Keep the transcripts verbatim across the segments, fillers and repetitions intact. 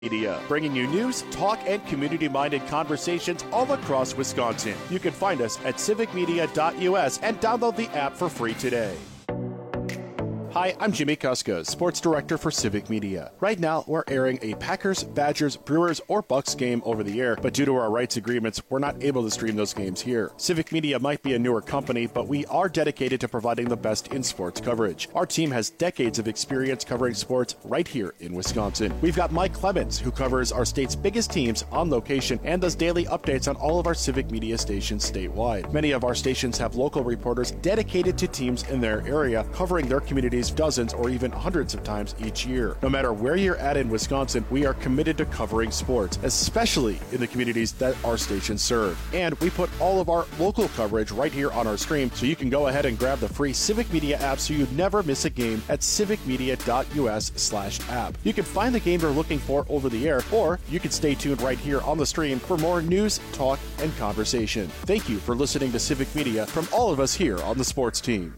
Media, bringing you news, talk, and community-minded conversations all across Wisconsin. You can find us at civic media dot U S and download the app for free today. Hi, I'm Jimmy Kuska, Sports Director for Civic Media. Right now, we're airing a Packers, Badgers, Brewers, or Bucks game over the air, but due to our rights agreements, we're not able to stream those games here. Civic Media might be a newer company, but we are dedicated to providing the best in sports coverage. Our team has decades of experience covering sports right here in Wisconsin. We've got Mike Clemens, who covers our state's biggest teams on location and does daily updates on all of our Civic Media stations statewide. Many of our stations have local reporters dedicated to teams in their area, covering their communities dozens or even hundreds of times each year. No matter where you're at in Wisconsin, we are committed to covering sports, especially in the communities that our stations serve. And we put all of our local coverage right here on our stream, so you can go ahead and grab the free Civic Media app so you never miss a game at civic media dot U S slash app. You can find the game you're looking for over the air, or you can stay tuned right here on the stream for more news, talk, and conversation. Thank you for listening to Civic Media from all of us here on the sports team.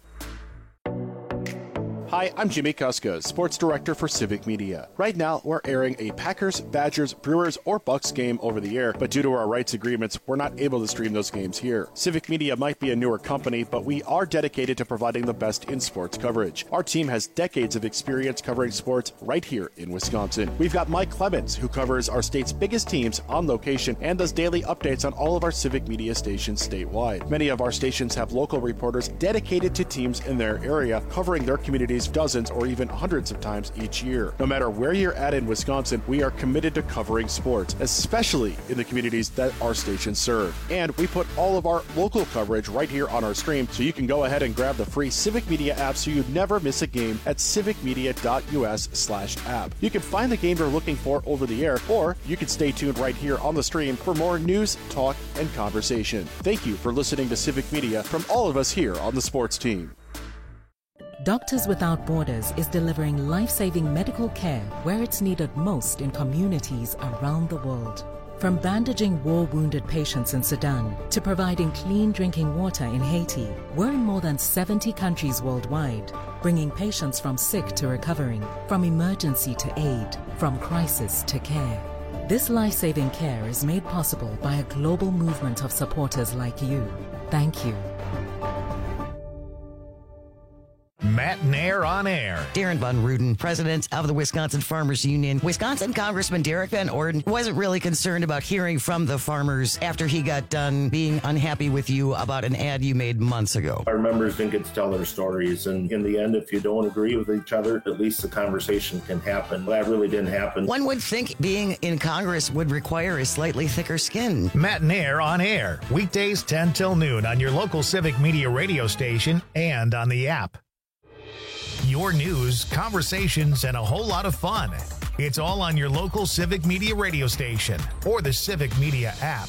Hi, I'm Jimmy Kuska, Sports Director for Civic Media. Right now, we're airing a Packers, Badgers, Brewers, or Bucks game over the air, but due to our rights agreements, we're not able to stream those games here. Civic Media might be a newer company, but we are dedicated to providing the best in sports coverage. Our team has decades of experience covering sports right here in Wisconsin. We've got Mike Clemens, who covers our state's biggest teams on location and does daily updates on all of our Civic Media stations statewide. Many of our stations have local reporters dedicated to teams in their area, covering their communities dozens or even hundreds of times each year. No matter where you're at in Wisconsin, we are committed to covering sports, especially in the communities that our stations serve. And we put all of our local coverage right here on our stream, so you can go ahead and grab the free Civic Media app so you never miss a game at civic media dot U S slash app. You can find the game you're looking for over the air, or you can stay tuned right here on the stream for more news, talk, and conversation. Thank you for listening to Civic Media from all of us here on the sports team. Doctors Without Borders is delivering life-saving medical care where it's needed most in communities around the world. From bandaging war-wounded patients in Sudan to providing clean drinking water in Haiti, we're in more than seventy countries worldwide, bringing patients from sick to recovering, from emergency to aid, from crisis to care. This life-saving care is made possible by a global movement of supporters like you. Thank you. Matt Nair on air. Darren Von Ruden, president of the Wisconsin Farmers Union. Wisconsin Congressman Derek Van Orden wasn't really concerned about hearing from the farmers after he got done being unhappy with you about an ad you made months ago. Our members didn't get to tell their stories, and in the end, if you don't agree with each other, at least the conversation can happen. That really didn't happen. One would think being in Congress would require a slightly thicker skin. Matt Nair on air, weekdays ten till noon on your local Civic Media radio station and on the app. Your news, conversations, and a whole lot of fun. It's all on your local Civic Media radio station or the Civic Media app.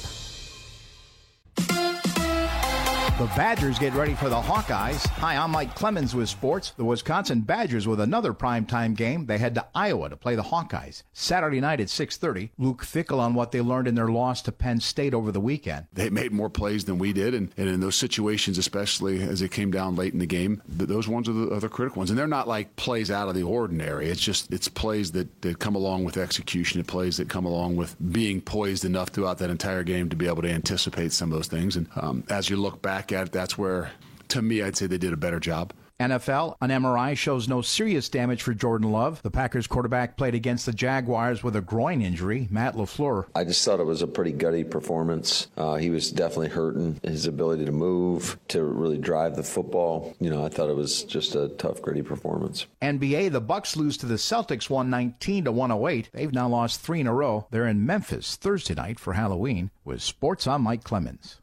The Badgers get ready for the Hawkeyes. Hi, I'm Mike Clemens with sports. The Wisconsin Badgers with another primetime game. They head to Iowa to play the Hawkeyes. Saturday night at six thirty. Luke Fickell on what they learned in their loss to Penn State over the weekend. They made more plays than we did, and, and in those situations, especially as it came down late in the game, those ones are the, are the critical ones. And they're not like plays out of the ordinary. It's just it's plays that, that come along with execution. It plays that come along with being poised enough throughout that entire game to be able to anticipate some of those things. And um, as you look back at it, that's where, to me, I'd say they did a better job. N F L, an M R I shows no serious damage for Jordan Love. The Packers quarterback played against the Jaguars with a groin injury. Matt LaFleur. I just thought it was a pretty gutty performance. Uh, he was definitely hurting. His ability to move, to really drive the football. You know, I thought it was just a tough, gritty performance. N B A, the Bucks lose to the Celtics one nineteen to one oh eight. They've now lost three in a row. They're in Memphis Thursday night for Halloween. With sports, I'm Mike Clemens.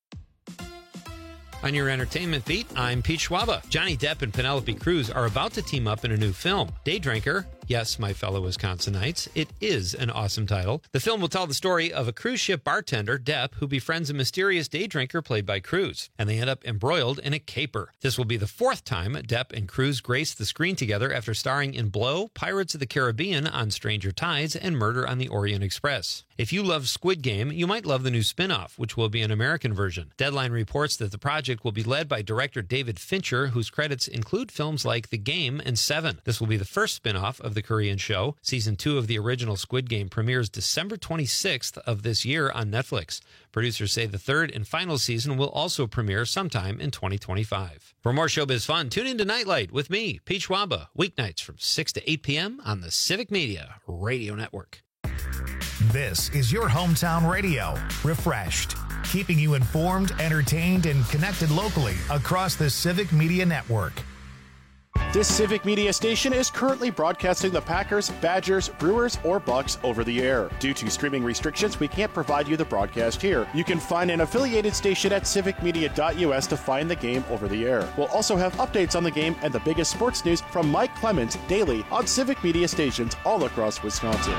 On your entertainment beat, I'm Pete Schwaba. Johnny Depp and Penelope Cruz are about to team up in a new film, Day Drinker. Yes, my fellow Wisconsinites, it is an awesome title. The film will tell the story of a cruise ship bartender, Depp, who befriends a mysterious day drinker played by Cruz, and they end up embroiled in a caper. This will be the fourth time Depp and Cruz grace the screen together after starring in Blow, Pirates of the Caribbean, On Stranger Tides, and Murder on the Orient Express. If you love Squid Game, you might love the new spin-off, which will be an American version. Deadline reports that the project will be led by director David Fincher, whose credits include films like The Game and Seven. This will be the first spin-off of of the Korean show. Season two of the original Squid Game premieres December twenty-sixth of this year on Netflix. Producers say the third and final season will also premiere sometime in twenty twenty-five. For more showbiz fun, tune in to Nightlight with me, Pete Schwaba, weeknights from six to eight p.m. on the Civic Media Radio Network. This is your hometown radio, refreshed, keeping you informed, entertained, and connected locally across the Civic Media Network. This Civic Media station is currently broadcasting the Packers, Badgers, Brewers, or Bucks over the air. Due to streaming restrictions, we can't provide you the broadcast here. You can find an affiliated station at civic media dot u s to find the game over the air. We'll also have updates on the game and the biggest sports news from Mike Clemens daily on Civic Media stations all across Wisconsin.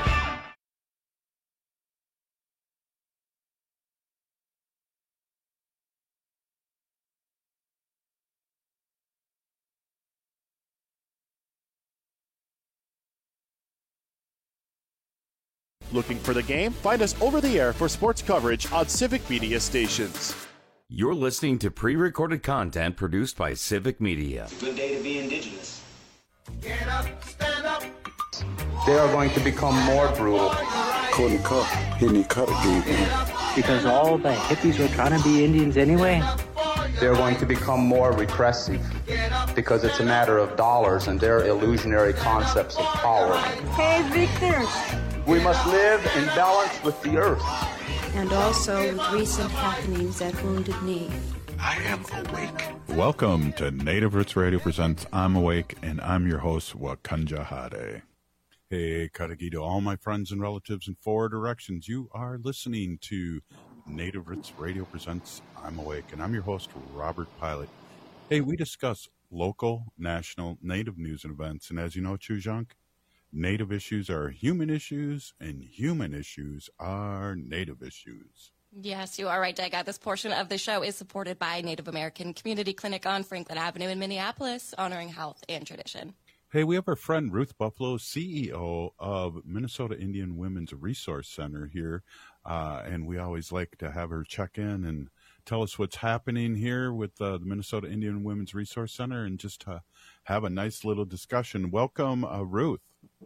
Looking for the game? Find us over the air for sports coverage on Civic Media stations. You're listening to pre-recorded content produced by Civic Media. Good day to be indigenous. Get up, stand up. They are going to become more brutal. Couldn't cut any cut again. Because all the hippies were trying to be Indians anyway. They're going to become more repressive because it's a matter of dollars and their illusionary concepts of power. Hey, Victor. We must live in balance with the earth. And also with recent happenings at Wounded Knee. I am awake. Welcome to Native Roots Radio presents I'm Awake, and I'm your host, Wakanja Hade. Hey, Karagi to all my friends and relatives in four directions. You are listening to Native Roots Radio presents I'm Awake, and I'm your host, Robert Pilot. Hey, we discuss local, national, Native news and events, and as you know, Chujunk, Native issues are human issues, and human issues are Native issues. Yes, you are right, Doug. This portion of the show is supported by Native American Community Clinic on Franklin Avenue in Minneapolis, honoring health and tradition. Hey, we have our friend Ruth Buffalo, C E O of Minnesota Indian Women's Resource Center here, uh, and we always like to have her check in and tell us what's happening here with uh, the Minnesota Indian Women's Resource Center and just uh, have a nice little discussion. Welcome, uh, Ruth.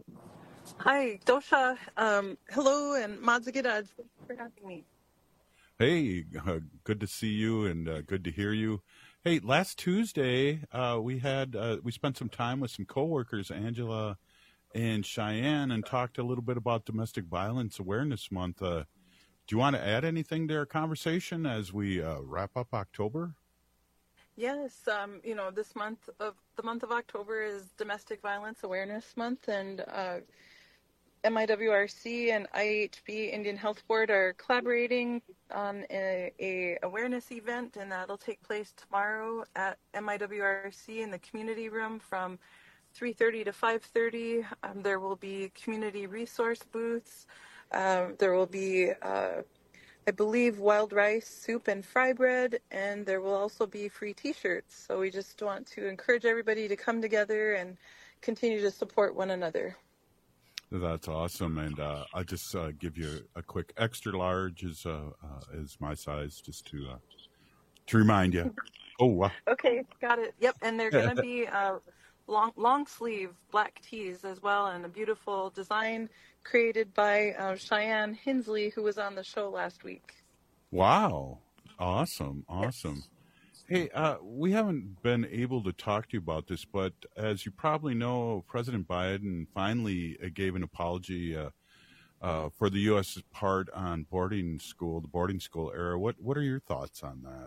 Hi, Dosha. Um, hello, and Madzagidad. Thanks for having me. Hey, uh, good to see you and uh, good to hear you. Hey, last Tuesday uh, we had uh, we spent some time with some coworkers, Angela and Cheyenne, and talked a little bit about Domestic Violence Awareness Month. Uh, do you want to add anything to our conversation as we uh, wrap up October? Yes, um, you know, this month of the month of October is Domestic Violence Awareness Month, and uh, M I W R C and I H B Indian Health Board are collaborating on a, a awareness event, and that'll take place tomorrow at M I W R C in the community room from three thirty to five thirty. Um, there will be community resource booths. Uh, there will be uh, I believe wild rice, soup, and fry bread, and there will also be free T-shirts. So we just want to encourage everybody to come together and continue to support one another. That's awesome, and uh, I'll just uh, give you a quick extra large is uh, uh, is my size, just to uh, to remind you. Oh, wow. Okay, got it. Yep, and they're going to be uh, long long sleeve black tees as well, and a beautiful design created by uh, Cheyenne Hensley, who was on the show last week. Wow. Awesome. Awesome. Yes. Hey, uh, we haven't been able to talk to you about this, but as you probably know, President Biden finally uh, gave an apology uh, uh, for the U S part on boarding school, the boarding school era. What What are your thoughts on that?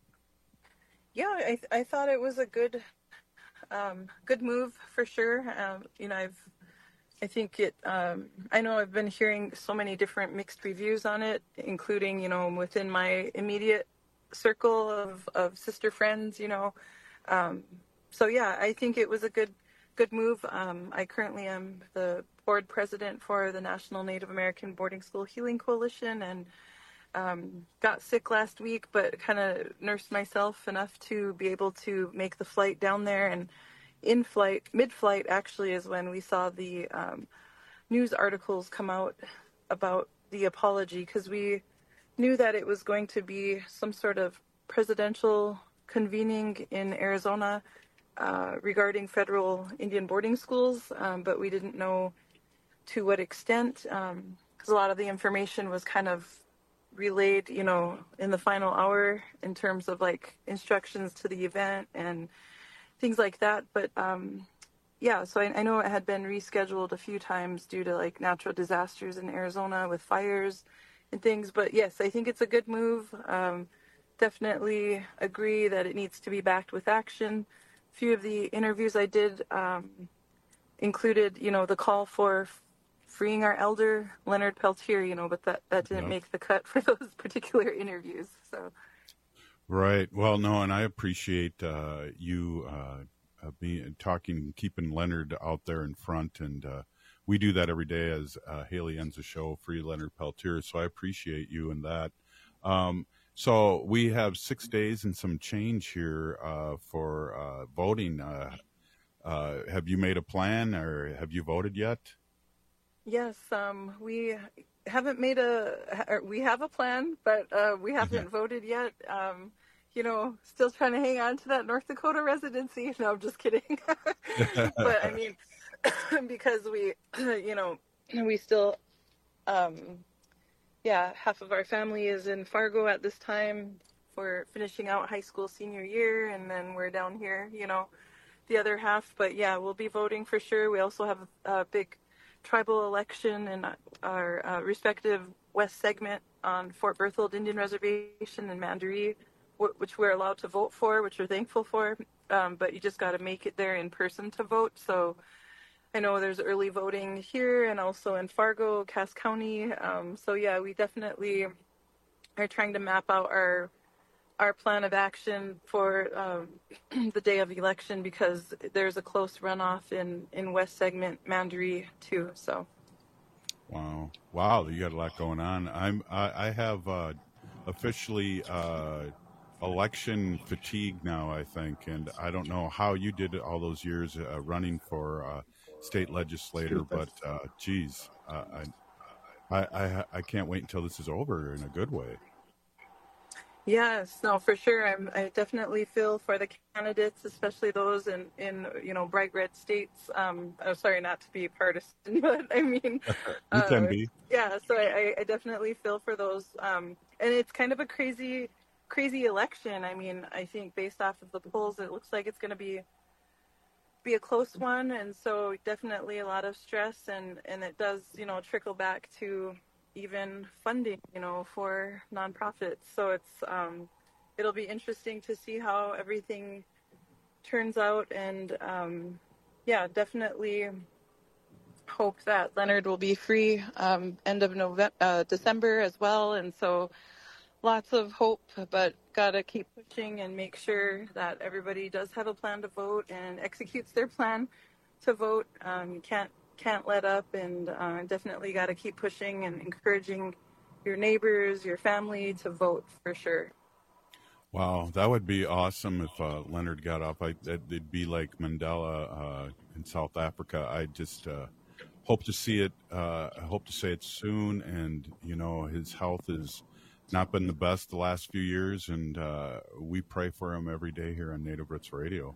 Yeah, I, th- I thought it was a good, um, good move for sure. Um, you know, I've I think it, um, I know I've been hearing so many different mixed reviews on it, including, you know, within my immediate circle of, of sister friends, you know. Um, so, yeah, I think it was a good good move. Um, I currently am the board president for the National Native American Boarding School Healing Coalition, and um, got sick last week, but kind of nursed myself enough to be able to make the flight down there. And in flight, mid-flight actually, is when we saw the um, news articles come out about the apology, because we knew that it was going to be some sort of presidential convening in Arizona uh, regarding federal Indian boarding schools, um, but we didn't know to what extent, because um, a lot of the information was kind of relayed, you know, in the final hour in terms of like instructions to the event and things like that. But um, yeah, so I, I know it had been rescheduled a few times due to like natural disasters in Arizona with fires and things. But yes, I think it's a good move. Um, definitely agree that it needs to be backed with action. A few of the interviews I did um, included, you know, the call for freeing our elder, Leonard Peltier, you know, but that, that didn't Yep. make the cut for those particular interviews. So, Right. Well, no, and I appreciate uh, you uh, uh, being talking, keeping Leonard out there in front, and uh, we do that every day as uh, Haley ends the show, Free Leonard Peltier. So I appreciate you in that. Um, so we have six days and some change here uh, for uh, voting. Uh, uh, have you made a plan, or have you voted yet? yes, um, we haven't made a, or we have a plan, but uh, we haven't voted yet. Um, you know, still trying to hang on to that North Dakota residency. No, I'm just kidding. But I mean, because we, you know, we still, um, yeah, half of our family is in Fargo at this time for finishing out high school senior year, and then we're down here, you know, the other half. But yeah, we'll be voting for sure. We also have a big tribal election in our uh, respective west segment on Fort Berthold Indian Reservation and Mandaree, w- which we're allowed to vote for, which we're thankful for. Um, but you just got to make it there in person to vote. So I know there's early voting here and also in Fargo, Cass County. Um, so yeah, we definitely are trying to map out our our plan of action for um, the day of election, because there's a close runoff in, in West Segment, Mandaree too. So, Wow, wow, you got a lot going on. I'm I, I have uh, officially uh, election fatigue now, I think, and I don't know how you did it all those years uh, running for uh, state legislator, but uh, geez, uh, I, I I I can't wait until this is over in a good way. yes, no, for sure. I'm, I definitely feel for the candidates, especially those in, in you know, bright red states. Um, oh, sorry, not to be partisan, but I mean, You uh, can be. yeah, so I, I definitely feel for those. Um, and it's kind of a crazy, crazy election. I mean, I think based off of the polls, it looks like it's going to be be a close one. And so definitely a lot of stress, and, and it does, you know, trickle back to even funding, you know, for nonprofits. So it's um, it'll be interesting to see how everything turns out, and um, yeah, definitely hope that Leonard will be free um, end of November, uh, December as well. And so lots of hope, but gotta keep pushing and make sure that everybody does have a plan to vote and executes their plan to vote. Um, you can't can't let up, and uh, definitely got to keep pushing and encouraging your neighbors, your family to vote for sure. Wow, that would be awesome if uh, Leonard got up. I, it'd be like Mandela uh, in South Africa. I just uh, hope to see it. Uh, I hope to say it soon. And you know, his health has not been the best the last few years, and uh, we pray for him every day here on Native Roots Radio.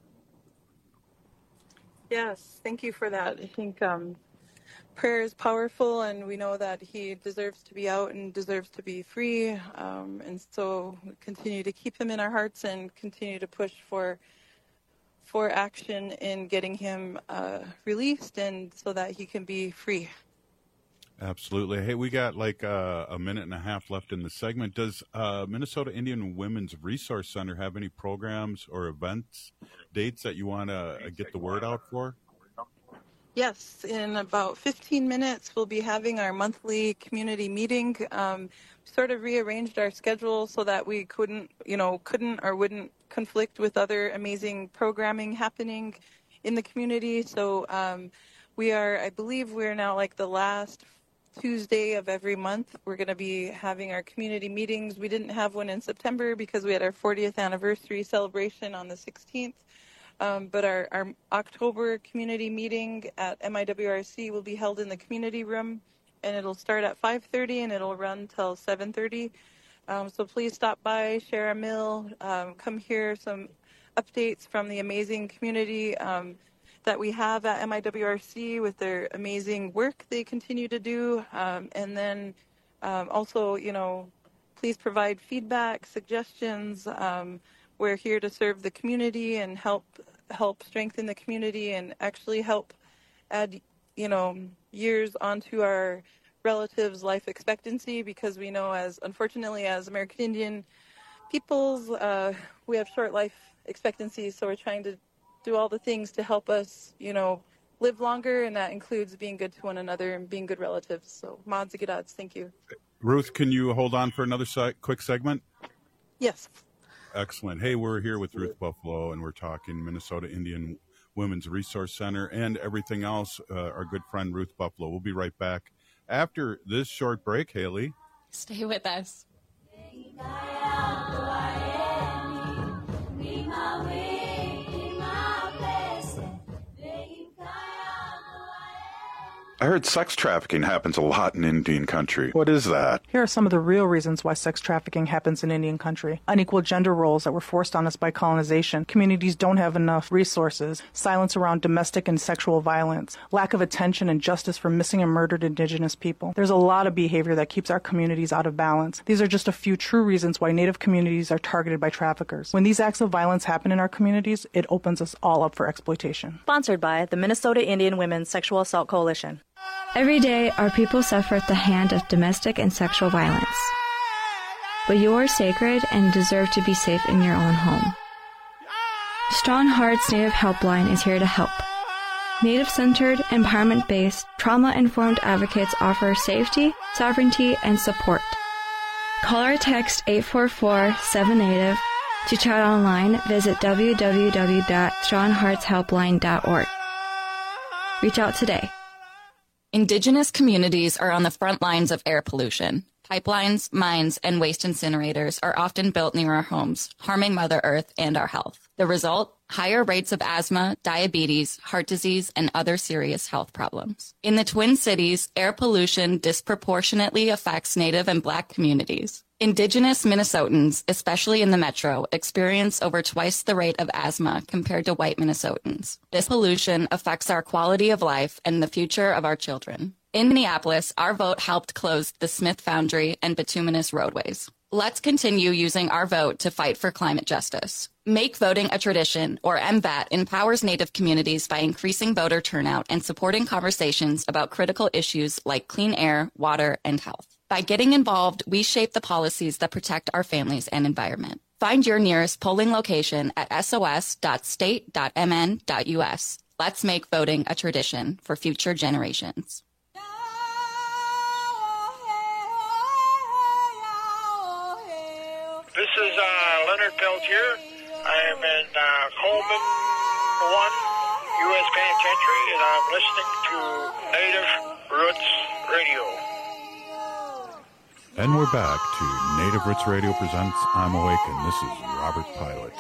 Yes, thank you for that. I think um, prayer is powerful, and we know that he deserves to be out and deserves to be free. Um, and so we continue to keep him in our hearts and continue to push for for action in getting him uh, released, and so that he can be free. Absolutely. Hey, we got like uh, a minute and a half left in the segment. Does uh, Minnesota Indian Women's Resource Center have any programs or events, dates that you want to get the word out for? Yes, in about fifteen minutes, we'll be having our monthly community meeting. Um, sort of rearranged our schedule so that we couldn't, you know, couldn't or wouldn't conflict with other amazing programming happening in the community. So um, we are, I believe we're now like the last Tuesday of every month. We're going to be having our community meetings. We didn't have one in September because we had our fortieth anniversary celebration on the sixteenth. Um, but our, our October community meeting at M I W R C will be held in the community room, and it'll start at five thirty and it'll run till seven thirty. Um, so please stop by, share a meal, um, come hear some updates from the amazing community um, that we have at M I W R C with their amazing work they continue to do. Um, and then um, also, you know, please provide feedback, suggestions. Um, we're here to serve the community and help help strengthen the community and actually help add, you know, years onto our relatives' life expectancy, because we know, as unfortunately as American Indian peoples, uh, we have short life expectancies. So we're trying to do all the things to help us, you know, live longer, and that includes being good to one another and being good relatives. So, Mods Gidads, thank you. Ruth, can you hold on for another se- quick segment? Yes. Excellent. Hey, we're here with Ruth Buffalo, and we're talking Minnesota Indian Women's Resource Center and everything else. Uh, our good friend Ruth Buffalo. We'll be right back after this short break, Haley. Stay with us. I heard sex trafficking happens a lot in Indian country. What is that? Here are some of the real reasons why sex trafficking happens in Indian country. Unequal gender roles that were forced on us by colonization. Communities don't have enough resources. Silence around domestic and sexual violence. Lack of attention and justice for missing and murdered Indigenous people. There's a lot of behavior that keeps our communities out of balance. These are just a few true reasons why Native communities are targeted by traffickers. When these acts of violence happen in our communities, it opens us all up for exploitation. Sponsored by the Minnesota Indian Women's Sexual Assault Coalition. Every day, our people suffer at the hand of domestic and sexual violence. But you are sacred and deserve to be safe in your own home. Strong Hearts Native Helpline is here to help. Native-centered, empowerment-based, trauma-informed advocates offer safety, sovereignty, and support. Call or text eight four four, seven Native. To chat online, visit w w w dot strong hearts helpline dot org. Reach out today. Indigenous communities are on the front lines of air pollution. Pipelines, mines, and waste incinerators are often built near our homes, harming Mother Earth and our health. The result? Higher rates of asthma, diabetes, heart disease, and other serious health problems. In the Twin Cities, air pollution disproportionately affects Native and Black communities. Indigenous Minnesotans, especially in the metro, experience over twice the rate of asthma compared to white Minnesotans. This pollution affects our quality of life and the future of our children. In Minneapolis, our vote helped close the Smith Foundry and bituminous roadways. Let's continue using our vote to fight for climate justice. Make voting a tradition, or M V A T, empowers Native communities by increasing voter turnout and supporting conversations about critical issues like clean air, water, and health. By getting involved, we shape the policies that protect our families and environment. Find your nearest polling location at s o s dot state dot m n dot u s. Let's make voting a tradition for future generations. This is uh, Leonard Peltier. I am in uh, Coleman one U S Penitentiary, and I'm listening to Native Roots Radio. And we're back to Native Roots Radio presents I'm Awake, and this is Robert Pilot.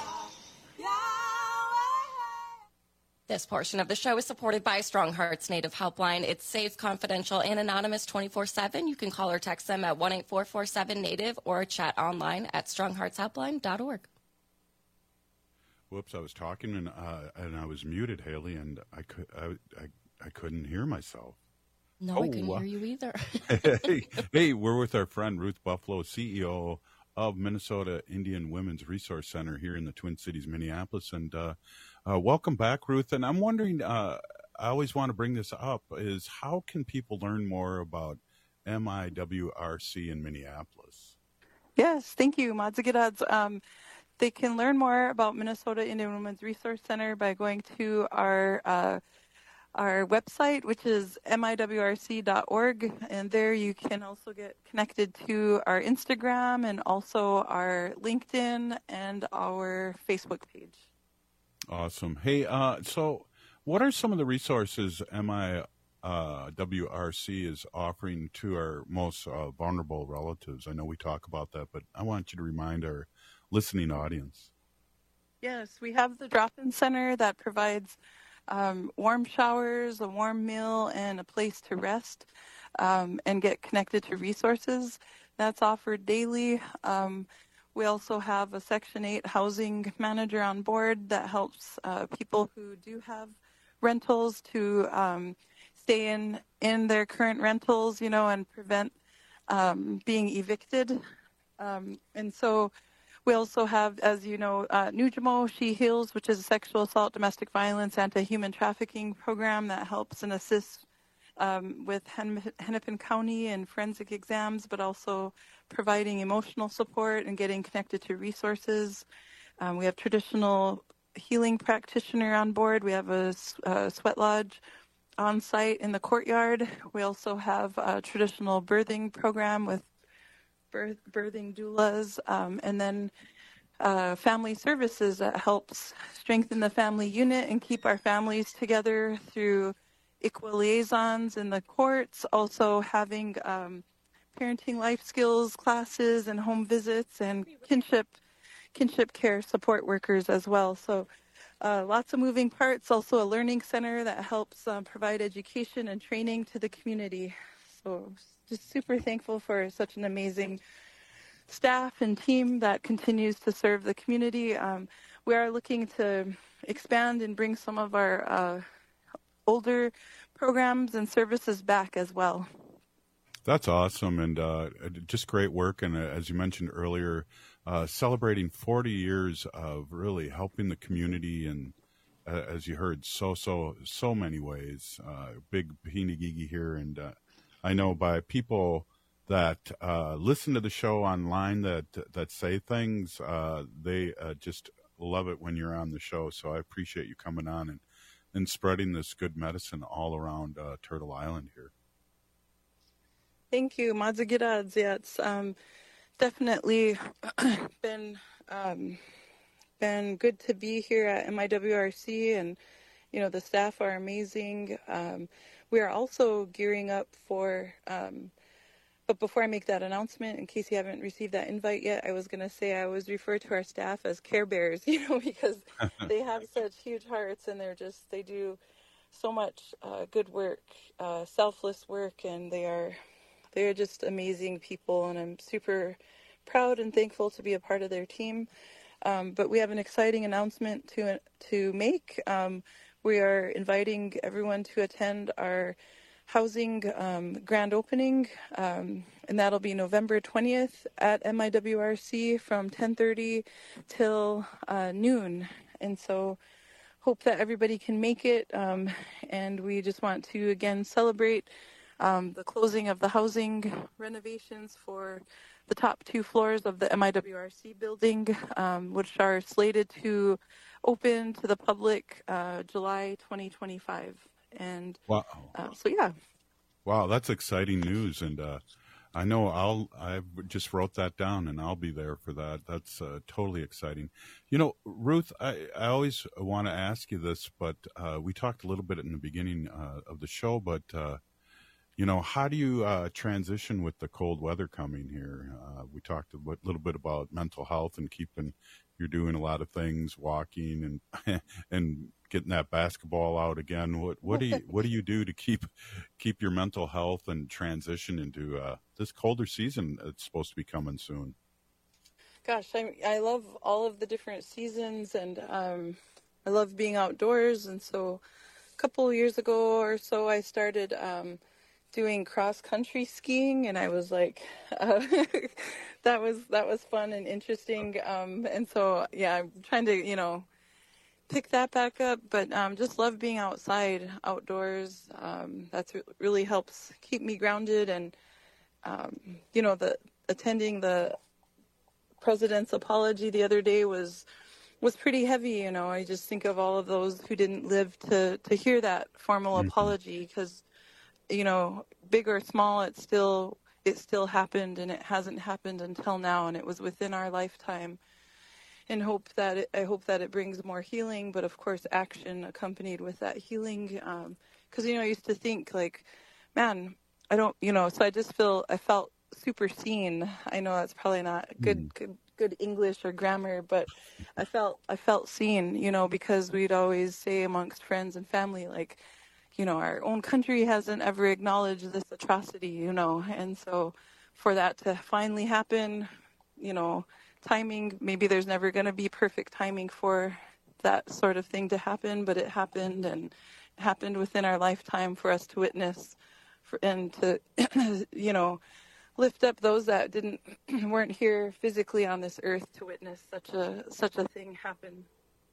This portion of the show is supported by Strong Hearts Native Helpline. It's safe, confidential, and anonymous twenty-four seven. You can call or text them at one eight four four seven Native or chat online at strong hearts helpline dot org. Whoops, I was talking and uh, and I was muted, Haley, and I, could, I, I, I couldn't hear myself. No, oh, I couldn't uh, hear you either. hey, hey, we're with our friend Ruth Buffalo, C E O of Minnesota Indian Women's Resource Center here in the Twin Cities, Minneapolis. And uh, uh, welcome back, Ruth. And I'm wondering, uh, I always want to bring this up, is how can people learn more about M I W R C in Minneapolis? Yes, thank you, Madzigidads. Um, they can learn more about Minnesota Indian Women's Resource Center by going to our uh, our website, which is m i w r c dot org, and there you can also get connected to our Instagram and also our LinkedIn and our Facebook page. Awesome. Hey, uh, so what are some of the resources M I W R C is offering to our most uh, vulnerable relatives? I know we talk about that, but I want you to remind our listening audience. Yes, we have the drop-in center that provides Um, warm showers, a warm meal, and a place to rest um, and get connected to resources. That's offered daily. Um, We also have a Section eight housing manager on board that helps uh, people who do have rentals to um, stay in, in their current rentals, you know, and prevent um, being evicted. Um, and so we also have, as you know, uh, Nujamo She Heals, which is a sexual assault, domestic violence, anti-human trafficking program that helps and assists um, with Hen- Hennepin County and forensic exams, but also providing emotional support and getting connected to resources. Um, we have traditional healing practitioner on board. We have a, a sweat lodge on site in the courtyard. We also have a traditional birthing program with birth, birthing doulas, um, and then uh, family services that helps strengthen the family unit and keep our families together through equal liaisons in the courts, also having um, parenting life skills classes and home visits and kinship kinship care support workers as well. So uh, lots of moving parts, also a learning center that helps um, provide education and training to the community. So just super thankful for such an amazing staff and team that continues to serve the community. Um, we are looking to expand and bring some of our uh, older programs and services back as well. That's awesome, and uh, just great work. And uh, as you mentioned earlier, uh, celebrating forty years of really helping the community, and uh, as you heard, so so so many ways. Uh, big hinigigi here, and uh, I know by people that uh, listen to the show online that that say things, uh, they uh, just love it when you're on the show. So I appreciate you coming on and and spreading this good medicine all around uh, Turtle Island here. Thank you, Madzigiradz. Yeah, it's um, definitely been um, been good to be here at M I W R C, and you know the staff are amazing. Um, we are also gearing up for. Um, but before I make that announcement, in case you haven't received that invite yet, I was going to say I always refer to our staff as Care Bears, you know, because they have such huge hearts and they're just they do so much uh, good work, uh, selfless work, and they are. They're just amazing people, and I'm super proud and thankful to be a part of their team. Um, but we have an exciting announcement to to make. Um, we are inviting everyone to attend our housing um, grand opening, um, and that'll be November twentieth at M I W R C from ten thirty till uh, noon. And so hope that everybody can make it, um, and we just want to, again, celebrate Um, the closing of the housing renovations for the top two floors of the M I W R C building, um, which are slated to open to the public uh, July twenty twenty-five. And wow. uh, so, yeah. Wow, that's exciting news. And uh, I know I'll, I just wrote that down, and I'll be there for that. That's uh, totally exciting. You know, Ruth, I, I always want to ask you this, but uh, we talked a little bit in the beginning uh, of the show, but uh, you know, how do you uh, transition with the cold weather coming here? Uh, we talked a little bit about mental health and keeping, you're doing a lot of things, walking and and getting that basketball out again. What what do you what do you do to keep keep your mental health and transition into uh, this colder season that's supposed to be coming soon? Gosh, I I love all of the different seasons, and um, I love being outdoors. And so, a couple of years ago or so, I started. Um, doing cross-country skiing, and I was like, uh, that was that was fun and interesting, um, and so, yeah, I'm trying to, you know, pick that back up, but um, just love being outside, outdoors. Um, that's re- really helps keep me grounded, and, um, you know, the attending the president's apology the other day was was pretty heavy, you know. I just think of all of those who didn't live to, to hear that formal mm-hmm. apology, because you know, big or small, it still it still happened, and it hasn't happened until now, and it was within our lifetime. And hope that it, I hope that it brings more healing, but of course, action accompanied with that healing. Because um, you know, I used to think like, man, I don't, you know. So I just feel I felt super seen. I know that's probably not good mm. good good English or grammar, but I felt I felt seen. You know, because we'd always say amongst friends and family, like, you know, our own country hasn't ever acknowledged this atrocity, you know, and so for that to finally happen, you know, timing. Maybe there's never going to be perfect timing for that sort of thing to happen, but it happened, and it happened within our lifetime for us to witness for, and to, you know, lift up those that didn't weren't here physically on this earth to witness such a such a thing happen.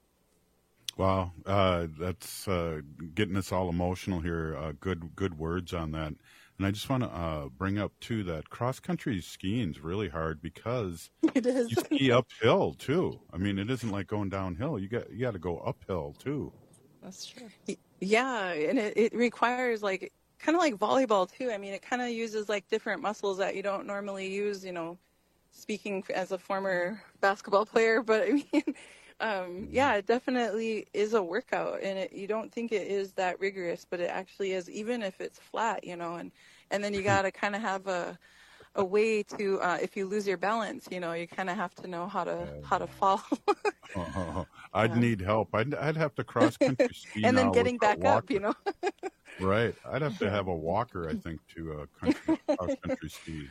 Wow, uh, that's uh, getting us all emotional here. Uh, good good words on that. And I just want to uh, bring up, too, that cross-country skiing is really hard because it is. you ski uphill, too. I mean, it isn't like going downhill. You got you got to go uphill, too. That's true. Yeah, and it, it requires, like, kind of like volleyball, too. I mean, it kind of uses, like, different muscles that you don't normally use, you know, speaking as a former basketball player. But, I mean, um, yeah, it definitely is a workout, and it, you don't think it is that rigorous, but it actually is, even if it's flat, you know, and, and then you got to kind of have a a way to, uh, if you lose your balance, you know, you kind of have to know how to how to fall. uh, I'd yeah. need help. I'd, I'd have to cross-country ski and then now getting back up, you know. Right. I'd have to have a walker, I think, to uh, country, cross-country ski.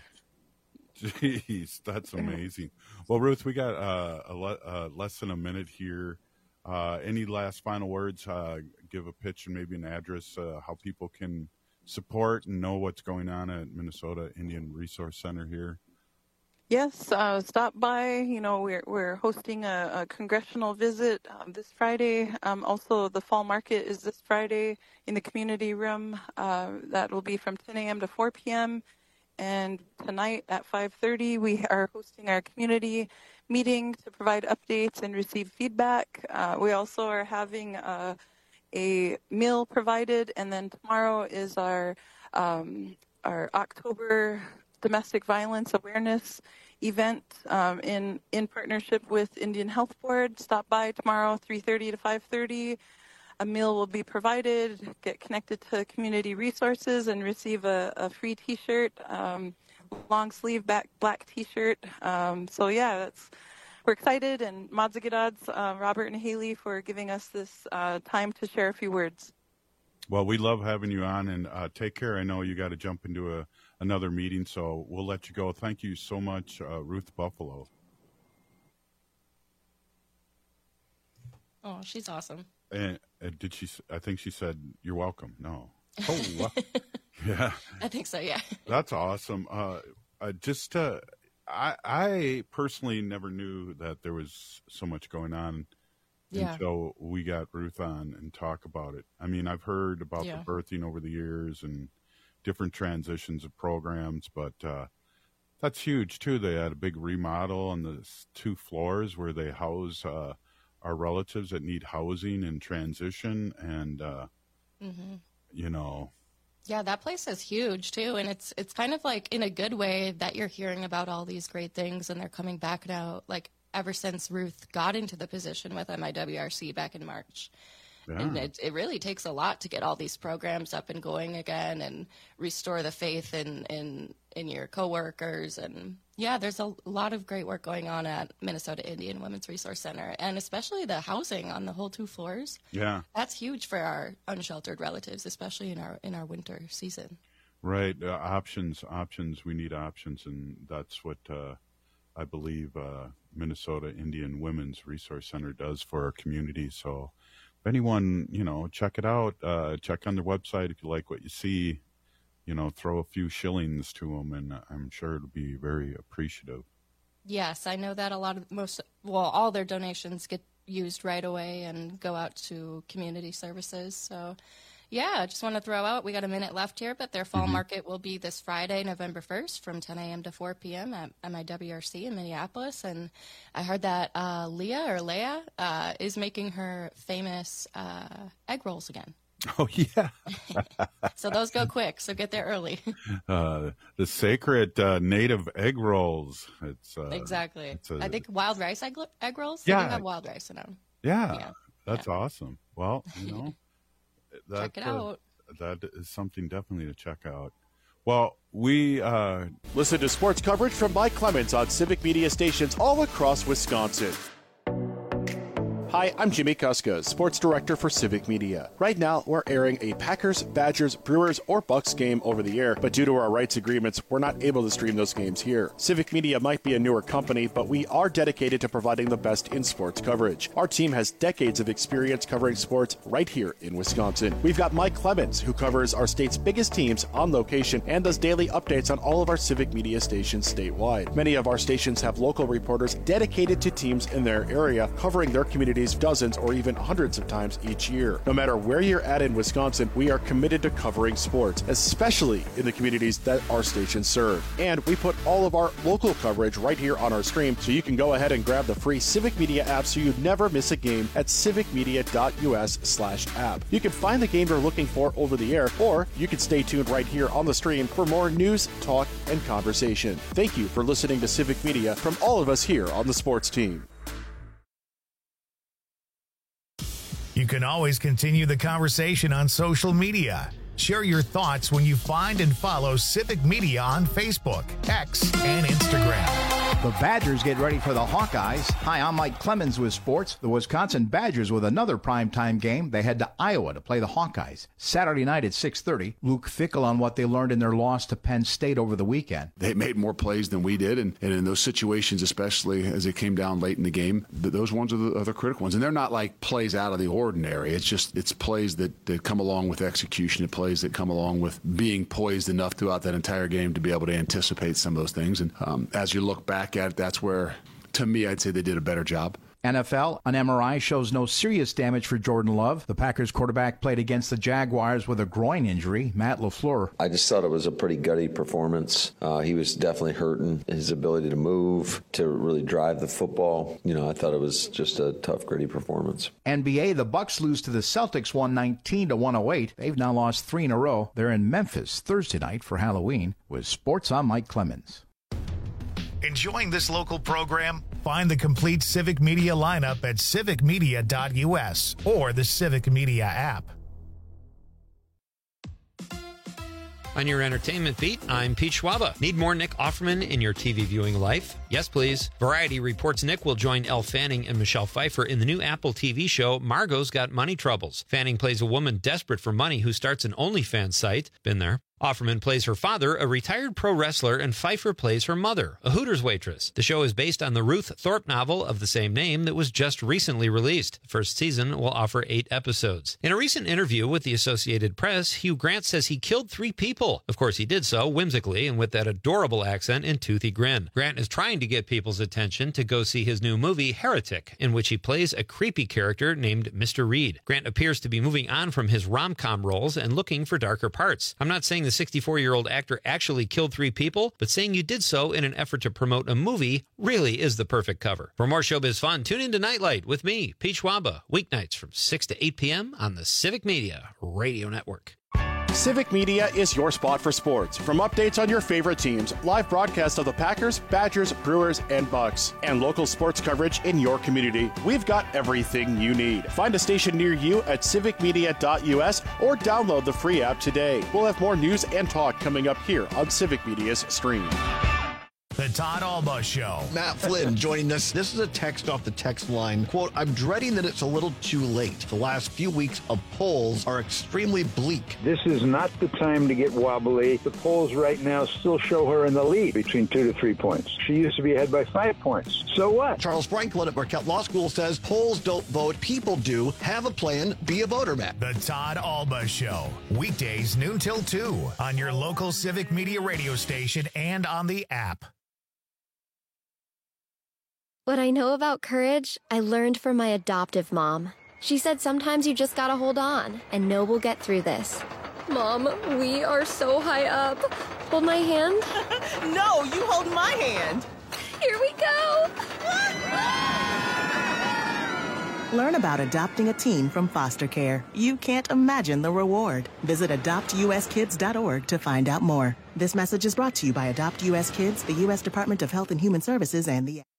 Jeez, that's amazing. Well, Ruth, we got uh, a le- uh, less than a minute here. Uh, any last final words? Uh, give a pitch and maybe an address, uh, how people can support and know what's going on at Minnesota Indian Resource Center here. Yes, uh, stop by. You know, we're we're hosting a, a congressional visit um, this Friday. Um, also, the fall market is this Friday in the community room. Uh, that will be from ten a.m. to four p.m. And tonight at five thirty, we are hosting our community meeting to provide updates and receive feedback. Uh, we also are having a, a meal provided, and then tomorrow is our um, our October domestic violence awareness event um, in in partnership with Indian Health Board. Stop by tomorrow, three thirty to five thirty. A meal will be provided. Get connected to community resources and receive a, a free T-shirt, um, long sleeve back black T-shirt. Um, so yeah, that's we're excited, and Madzigadods, uh, Robert and Haley, for giving us this uh, time to share a few words. Well, we love having you on, and uh, take care. I know you got to jump into a another meeting, so we'll let you go. Thank you so much, uh, Ruth Buffalo. Oh, she's awesome. And uh, did she? I think she said, "You're welcome." No. Oh, wow. Yeah. I think so. Yeah. That's awesome. Uh, uh, just, uh, I, I personally never knew that there was so much going on yeah. until we got Ruth on and talk about it. I mean, I've heard about yeah. the birthing over the years and different transitions of programs, but uh, that's huge too. They had a big remodel on the two floors where they house uh, our relatives that need housing and transition, and uh, mm-hmm. you know. Yeah, that place is huge too, and it's it's kind of like in a good way that you're hearing about all these great things, and they're coming back now. Like ever since Ruth got into the position with M I W R C back in March. Yeah. And it, it really takes a lot to get all these programs up and going again and restore the faith in, in, in your coworkers. And yeah, there's a lot of great work going on at Minnesota Indian Women's Resource Center, and especially the housing on the whole two floors. Yeah. That's huge for our unsheltered relatives, especially in our in our winter season. Right. Uh, options, options. We need options. And that's what uh, I believe uh, Minnesota Indian Women's Resource Center does for our community. So if anyone, you know, check it out. Uh, check on their website if you like what you see. You know, throw a few shillings to them, and I'm sure it'll be very appreciative. Yes, I know that a lot of most, well, all their donations get used right away and go out to community services. So, yeah, I just want to throw out, we got a minute left here, but their fall mm-hmm. market will be this Friday, November first, from ten a.m. to four p.m. at M I W R C in Minneapolis. And I heard that uh, Leah or Leah uh, is making her famous uh, egg rolls again. Oh, yeah. So those go quick, so get there early. uh, the sacred uh, native egg rolls. It's uh, Exactly. It's a, I think wild rice egg, egg rolls, yeah. they do have wild rice in them. Yeah, yeah. that's yeah. awesome. Well, you know. That, check it out. Uh, that is something definitely to check out. Well, we uh, listen to sports coverage from Mike Clemens on Civic Media stations all across Wisconsin. Hi, I'm Jimmy Kuska, Sports Director for Civic Media. Right now, we're airing a Packers, Badgers, Brewers, or Bucks game over the air, but due to our rights agreements, we're not able to stream those games here. Civic Media might be a newer company, but we are dedicated to providing the best in sports coverage. Our team has decades of experience covering sports right here in Wisconsin. We've got Mike Clemens, who covers our state's biggest teams on location and does daily updates on all of our Civic Media stations statewide. Many of our stations have local reporters dedicated to teams in their area, covering their communities dozens or even hundreds of times each year. No matter where you're at in Wisconsin, we are committed to covering sports, especially in the communities that our stations serve. And we put all of our local coverage right here on our stream, so you can go ahead and grab the free Civic Media app so you never miss a game at civicmedia.us slash app. You can find the game you're looking for over the air, or you can stay tuned right here on the stream for more news, talk, and conversation. Thank you for listening to Civic Media from all of us here on the sports team. You can always continue the conversation on social media. Share your thoughts when you find and follow Civic Media on Facebook, X, and Instagram. The Badgers get ready for the Hawkeyes. Hi, I'm Mike Clemens with sports. The Wisconsin Badgers with another primetime game. They head to Iowa to play the Hawkeyes. Saturday night at six thirty. Luke Fickell on what they learned in their loss to Penn State over the weekend. They made more plays than we did, and, and in those situations, especially as it came down late in the game, th- those ones are the, are the critical ones. And they're not like plays out of the ordinary. It's just it's plays that, that come along with execution. It plays that come along with being poised enough throughout that entire game to be able to anticipate some of those things. And um, as you look back at it, that's where, to me, I'd say they did a better job. N F L, an M R I shows no serious damage for Jordan Love. The Packers quarterback played against the Jaguars with a groin injury. Matt LaFleur. I just thought it was a pretty gutty performance. Uh, he was definitely hurting. His ability to move, to really drive the football. You know, I thought it was just a tough, gritty performance. N B A, the Bucks lose to the Celtics one nineteen to one oh eight. They've now lost three in a row. They're in Memphis Thursday night for Halloween. With sports, I'm Mike Clemens. Enjoying this local program? Find the complete Civic Media lineup at civic media dot u s or the Civic Media app. On your entertainment beat, I'm Pete Schwaba. Need more Nick Offerman in your T V viewing life? Yes, please. Variety reports Nick will join Elle Fanning and Michelle Pfeiffer in the new Apple T V show Margot's Got Money Troubles. Fanning plays a woman desperate for money who starts an OnlyFans site. Been there. Offerman plays her father, a retired pro wrestler, and Pfeiffer plays her mother, a Hooters waitress. The show is based on the Ruth Thorpe novel of the same name that was just recently released. The first season will offer eight episodes. In a recent interview with the Associated Press, Hugh Grant says he killed three people. Of course, he did so whimsically and with that adorable accent and toothy grin. Grant is trying to get people's attention to go see his new movie, Heretic, in which he plays a creepy character named Mister Reed. Grant appears to be moving on from his rom-com roles and looking for darker parts. I'm not saying the sixty-four-year-old actor actually killed three people, but saying you did so in an effort to promote a movie really is the perfect cover. For more showbiz fun, tune in to Nightlight with me, Pete Schwaba, weeknights from six to eight p.m. on the Civic Media Radio Network. Civic Media is your spot for sports. From updates on your favorite teams, live broadcasts of the Packers, Badgers, Brewers, and Bucks, and local sports coverage in your community, we've got everything you need. Find a station near you at civic media dot u s or download the free app today. We'll have more news and talk coming up here on Civic Media's stream. The Todd Alba Show. Matt Flynn joining us. This is a text off the text line. Quote, I'm dreading that it's a little too late. The last few weeks of polls are extremely bleak. This is not the time to get wobbly. The polls right now still show her in the lead between two to three points. She used to be ahead by five points. So what? Charles Franklin at Marquette Law School says polls don't vote. People do. Have a plan. Be a voter, Matt. The Todd Alba Show. Weekdays noon till two on your local Civic Media radio station and on the app. What I know about courage, I learned from my adoptive mom. She said sometimes you just gotta hold on and know we'll get through this. Mom, we are so high up. Hold my hand. No, you hold my hand. Here we go. Learn about adopting a teen from foster care. You can't imagine the reward. Visit adopt u s kids dot org to find out more. This message is brought to you by Adopt U S Kids, the U S Department of Health and Human Services, and the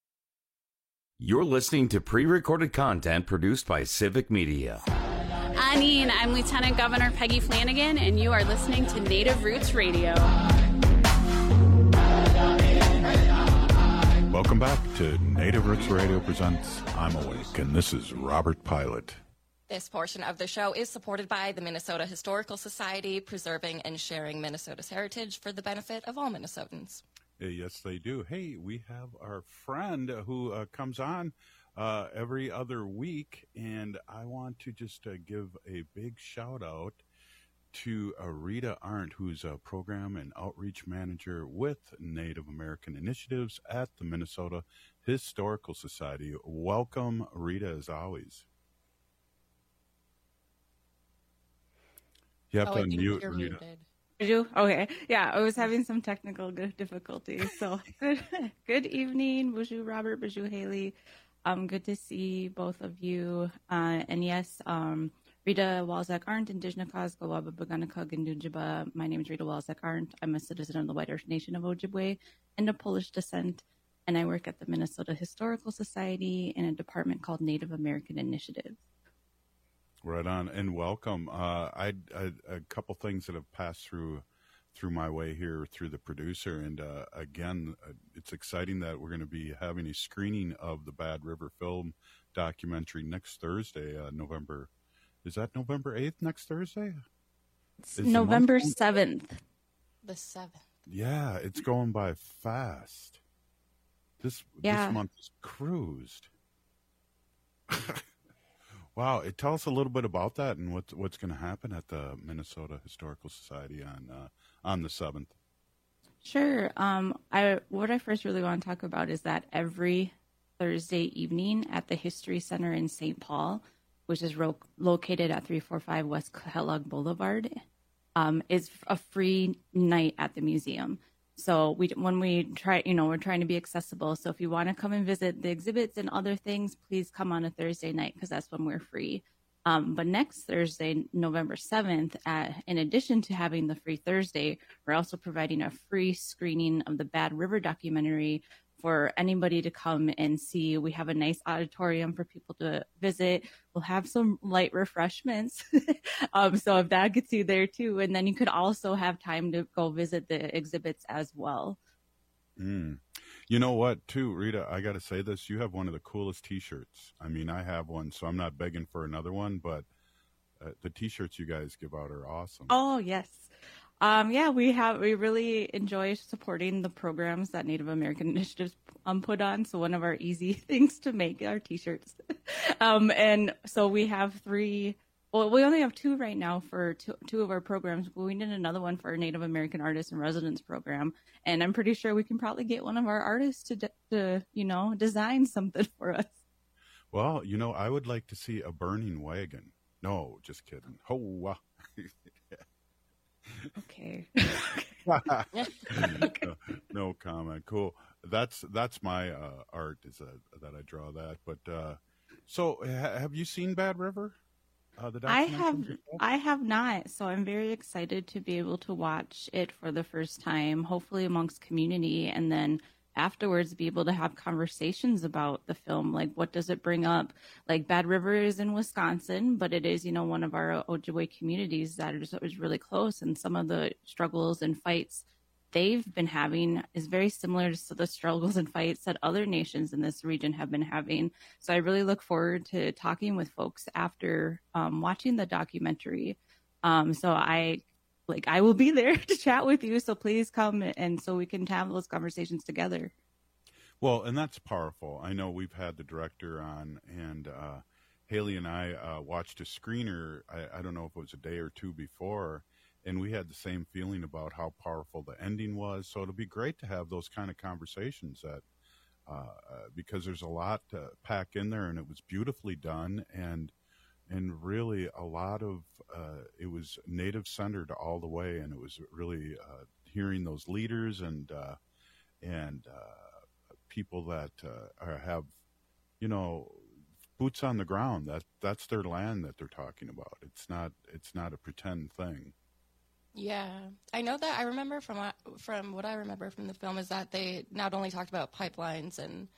You're listening to pre-recorded content produced by Civic Media. I Janine. I'm Lieutenant Governor Peggy Flanagan, and you are listening to Native Roots Radio. Welcome back to Native Roots Radio presents I'm Awake, and this is Robert Pilot. This portion of the show is supported by the Minnesota Historical Society, preserving and sharing Minnesota's heritage for the benefit of all Minnesotans. Uh, yes, they do. Hey, we have our friend who uh, comes on uh, every other week, and I want to just uh, give a big shout out to uh, Rita Arndt, who's a program and outreach manager with Native American Initiatives at the Minnesota Historical Society. Welcome, Rita, as always. You have oh, to unmute, Rita. Muted. Did you? Okay. Yeah, I was having some technical difficulties. So good, good evening, Bonjour Robert, Bonjour Haley. Um, good to see both of you. Uh, and yes, um, Rita Walzak Arndt, Indigenous Gawaba Baganaka Gindujaba. My name is Rita Walzak Arndt. I'm a citizen of the White Earth Nation of Ojibwe and of Polish descent. And I work at the Minnesota Historical Society in a department called Native American Initiatives. Right on, and welcome. Uh, I, I a couple things that have passed through through my way here through the producer, and uh, again, uh, it's exciting that we're going to be having a screening of the Bad River film documentary next Thursday, uh, November. Is that November eighth? Next Thursday? It's November seventh. The seventh. Yeah, it's going by fast. This yeah. this month is cruised. Wow, it tell us a little bit about that and what's what's going to happen at the Minnesota Historical Society on uh, on the seventh. Sure. Um, I what I first really want to talk about is that every Thursday evening at the History Center in Saint Paul, which is ro- located at three forty-five West Kellogg Boulevard, um, is a free night at the museum. So we, when we try, you know, we're trying to be accessible. So if you want to come and visit the exhibits and other things, please come on a Thursday night because that's when we're free. Um, but next Thursday, November seventh, at, in addition to having the free Thursday, we're also providing a free screening of the Bad River documentary for anybody to come and see. We have a nice auditorium for people to visit. We'll have some light refreshments. um, so if that gets you there too, and then you could also have time to go visit the exhibits as well. Mm. You know what, too, Rita, I got to say this. You have one of the coolest T-shirts. I mean, I have one, so I'm not begging for another one, but uh, the T-shirts you guys give out are awesome. Oh, yes. Um, yeah, we have, we really enjoy supporting the programs that Native American Initiatives um, put on. So one of our easy things to make are t-shirts. um, and so we have three, well, we only have two right now for two, two of our programs. We need another one for our Native American Artists in Residence program. And I'm pretty sure we can probably get one of our artists to, de- to, you know, design something for us. Well, you know, I would like to see a burning wagon. No, just kidding. Oh, wow. Okay. no, no comment. Cool. That's that's my uh, art is a, that I draw that. But uh, so, ha- have you seen Bad River? Uh, the I have. I have not. So I'm very excited to be able to watch it for the first time, hopefully amongst community, and then afterwards be able to have conversations about the film. Like, what does it bring up? Like, Bad River is in Wisconsin, but it is, you know, one of our Ojibwe communities that is, is really close. And some of the struggles and fights they've been having is very similar to the struggles and fights that other nations in this region have been having. So I really look forward to talking with folks after um, watching the documentary. Um, so I Like, I will be there to chat with you, so please come, and so we can have those conversations together. Well, and that's powerful. I know we've had the director on, and uh, Haley and I uh, watched a screener, I, I don't know if it was a day or two before, and we had the same feeling about how powerful the ending was. So it'll be great to have those kind of conversations that, uh, uh, because there's a lot to pack in there, and it was beautifully done, and And really, a lot of uh, it was Native centered all the way, and it was really uh, hearing those leaders and uh, and uh, people that uh, are, have, you know, boots on the ground. That that's their land that they're talking about. It's not it's not a pretend thing. Yeah, I know that. I remember from what, from what I remember from the film is that they not only talked about pipelines and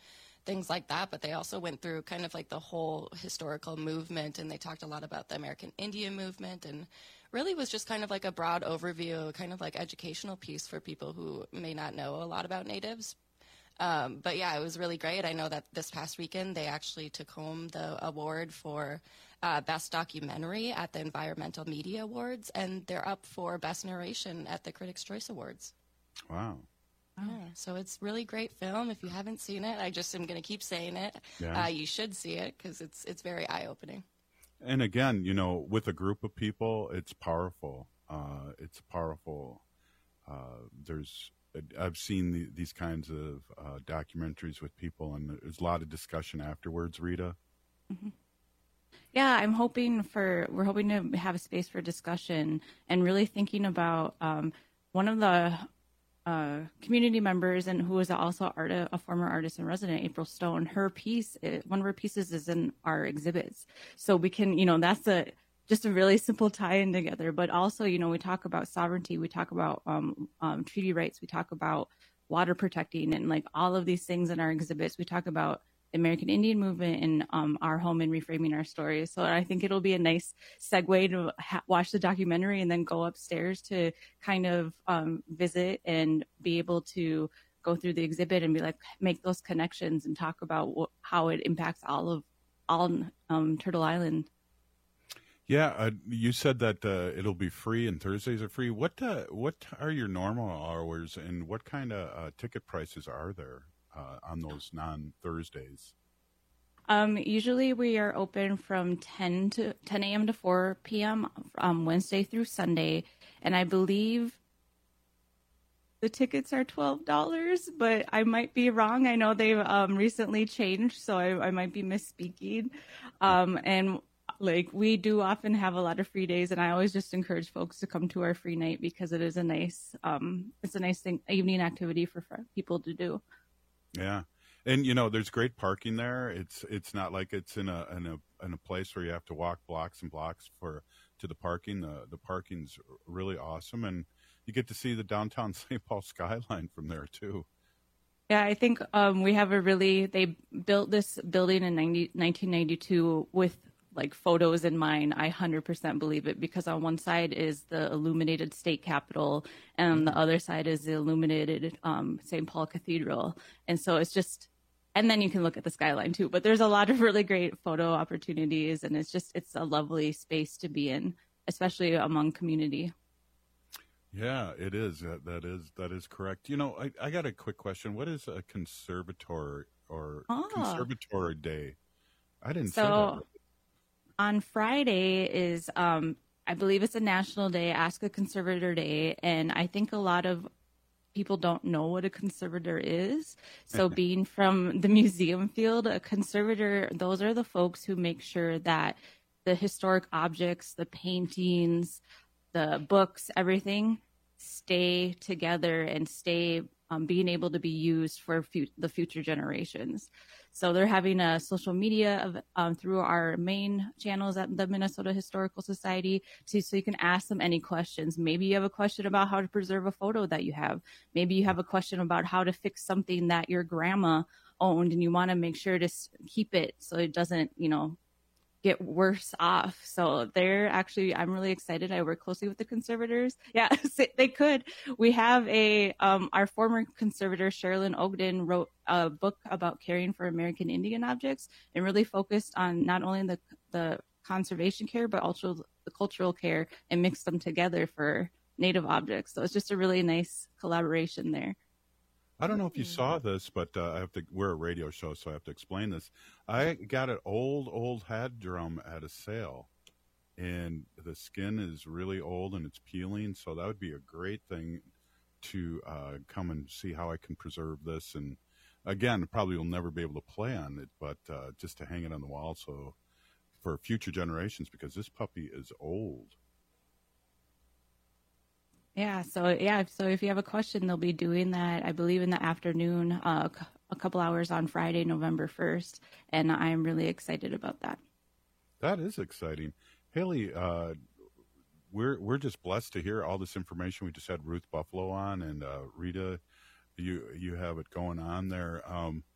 things like that, but they also went through kind of like the whole historical movement, and they talked a lot about the American Indian movement, and really was just kind of like a broad overview, kind of like educational piece for people who may not know a lot about Natives. Um, but yeah, it was really great. I know that this past weekend they actually took home the award for uh, Best Documentary at the Environmental Media Awards, and they're up for Best Narration at the Critics' Choice Awards. Wow. Yeah, so it's really great film. If you haven't seen it, I just am going to keep saying it. Yeah. Uh, you should see it because it's it's very eye-opening. And again, you know, with a group of people, it's powerful. Uh, it's powerful. Uh, there's I've seen the, these kinds of uh, documentaries with people, and there's a lot of discussion afterwards, Rita. Mm-hmm. Yeah, I'm hoping for, we're hoping to have a space for discussion and really thinking about um, one of the uh, community members and who is also art, a former artist in resident, April Stone. Her piece, one of her pieces is in our exhibits. So we can, you know, that's a, just a really simple tie-in together. But also, you know, we talk about sovereignty, we talk about um, um, treaty rights, we talk about water protecting, and like all of these things in our exhibits. We talk about the American Indian movement and um, our home and reframing our stories. So I think it'll be a nice segue to ha- watch the documentary and then go upstairs to kind of um, visit and be able to go through the exhibit and be like, make those connections and talk about wh- how it impacts all of all um, Turtle Island. Yeah, uh, you said that uh, it'll be free and Thursdays are free. What uh, what are your normal hours, and what kind of uh, ticket prices are there uh, on those non-Thursdays? Um, usually we are open from ten to ten a.m. to four p.m. Um, Wednesday through Sunday, and I believe the tickets are twelve dollars, but I might be wrong. I know they've um, recently changed, so I, I might be misspeaking. Um, and like we do often have a lot of free days, and I always just encourage folks to come to our free night because it is a nice, um, it's a nice thing, evening activity for, for people to do. Yeah, and you know, there's great parking there. It's it's not like it's in a in a in a place where you have to walk blocks and blocks for to the parking. The the parking's really awesome, and you get to see the downtown Saint Paul skyline from there too. Yeah, I think um, we have a really, they built this building in nineteen ninety-two with like photos in mind. I one hundred percent believe it, because on one side is the illuminated state capitol and on the other side is the illuminated um, Saint Paul Cathedral. And so it's just, and then you can look at the skyline too, but there's a lot of really great photo opportunities, and it's just, it's a lovely space to be in, especially among community. Yeah, it is. That, that is that is correct. You know, I, I got a quick question. What is a conservatory or Oh. conservatory day? I didn't So say that. on Friday is, um, I believe it's a national day, Ask a Conservator Day, and I think a lot of people don't know what a conservator is. So being from the museum field, a conservator, those are the folks who make sure that the historic objects, the paintings, the books, everything stay together and stay um, being able to be used for fu- the future generations. So they're having a social media of, um, through our main channels at the Minnesota Historical Society, to, so you can ask them any questions. Maybe you have a question about how to preserve a photo that you have. Maybe you have a question about how to fix something that your grandma owned and you want to make sure to s- keep it so it doesn't, you know, get worse off. So they're actually, I'm really excited. I work closely with the conservators. Yeah, they could. We have a, um, our former conservator, Sherilyn Ogden, wrote a book about caring for American Indian objects and really focused on not only the, the conservation care, but also the cultural care, and mixed them together for Native objects. So it's just a really nice collaboration there. I don't know if you saw this, but uh, I have to. We're a radio show, so I have to explain this. I got an old, old hat drum at a sale, and the skin is really old and it's peeling. So that would be a great thing to uh, come and see how I can preserve this. And again, probably will never be able to play on it, but uh, just to hang it on the wall, so for future generations, because this puppy is old. Yeah, so yeah, so if you have a question, they'll be doing that, I believe, in the afternoon, uh, a couple hours on Friday, November first, and I'm really excited about that. That is exciting. Haley, uh, we're we're just blessed to hear all this information. We just had Ruth Buffalo on, and uh, Rita, you you have it going on there. Um,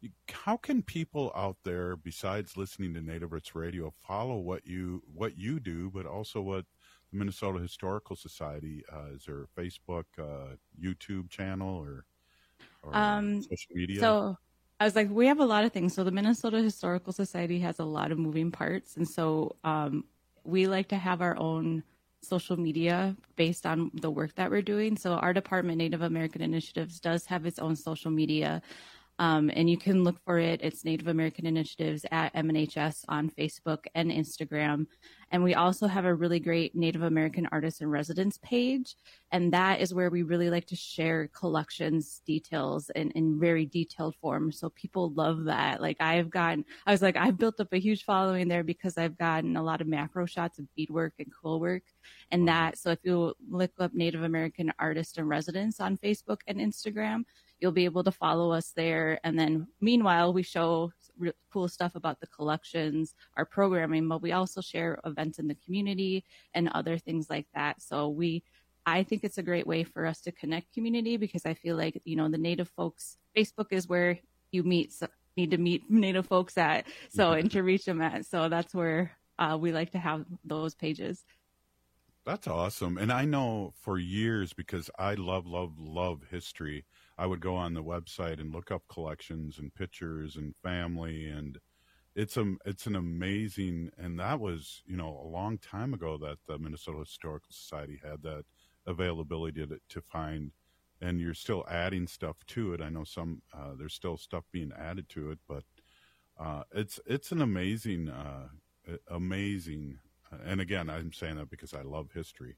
how can people out there, besides listening to Native Roots Radio, follow what you what you do, but also what the Minnesota Historical Society, uh, is there a Facebook, uh, YouTube channel, or, or um, social media? So I was like, we have a lot of things. So the Minnesota Historical Society has a lot of moving parts. And so um, we like to have our own social media based on the work that we're doing. So our department, Native American Initiatives, does have its own social media. Um, and you can look for it. It's Native American Initiatives at M N H S on Facebook and Instagram. And we also have a really great Native American Artists in Residence page. And that is where we really like to share collections details in, in very detailed form. So people love that. Like I've gotten, I was like, I've built up a huge following there because I've gotten a lot of macro shots of beadwork and quill work. And that, so if you look up Native American Artists in Residence on Facebook and Instagram, you'll be able to follow us there. And then meanwhile, we show re- cool stuff about the collections, our programming, but we also share events in the community and other things like that. So we, I think it's a great way for us to connect community because I feel like, you know, the Native folks, Facebook is where you meet, so, need to meet Native folks at, so, and to reach them at. So that's where uh, we like to have those pages. That's awesome. And I know for years, because I love, love, love history, I would go on the website and look up collections and pictures and family, and it's a, it's an amazing, and that was, you know, a long time ago that the Minnesota Historical Society had that availability to, to find, and you're still adding stuff to it. I know some, uh, there's still stuff being added to it, but uh, it's, it's an amazing, uh, amazing, and again, I'm saying that because I love history.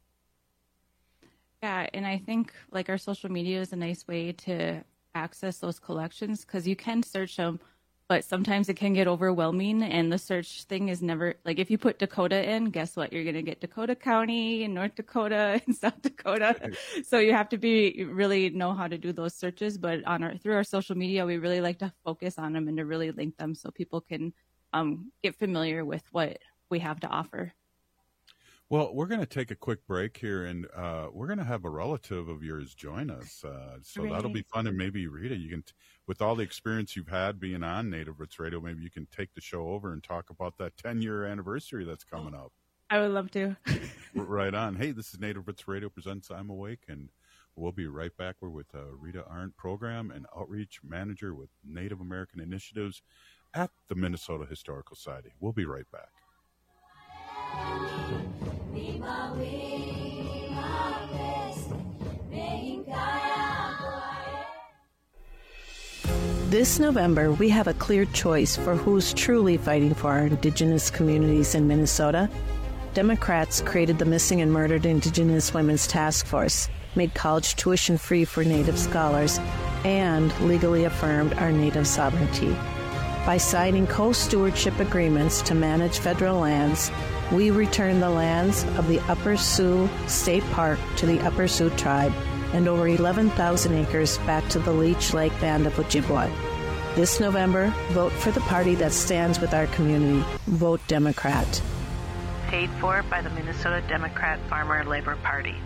Yeah, and I think like our social media is a nice way to access those collections because you can search them, but sometimes it can get overwhelming and the search thing is never, like if you put Dakota in, guess what? You're going to get Dakota County and North Dakota and South Dakota. So you have to be really know how to do those searches, but on our, through our social media, we really like to focus on them and to really link them so people can um, get familiar with what we have to offer. Well, we're going to take a quick break here, and uh, we're going to have a relative of yours join us. Uh, so Great. That'll be fun. And maybe, Rita, you can, t- with all the experience you've had being on Native Roots Radio, maybe you can take the show over and talk about that ten-year anniversary that's coming up. I would love to. Right on. Hey, this is Native Roots Radio presents I'm Awake, and we'll be right back. We're with uh, Rita Arndt, Program and Outreach Manager with Native American Initiatives at the Minnesota Historical Society. We'll be right back. This November, we have a clear choice for who's truly fighting for our Indigenous communities in Minnesota. Democrats created the Missing and Murdered Indigenous Women's Task Force, made college tuition free for Native scholars, and legally affirmed our Native sovereignty. By signing co-stewardship agreements to manage federal lands, we return the lands of the Upper Sioux State Park to the Upper Sioux tribe and over eleven thousand acres back to the Leech Lake Band of Ojibwa. This November, vote for the party that stands with our community. Vote Democrat. Paid for by the Minnesota Democrat Farmer Labor Party.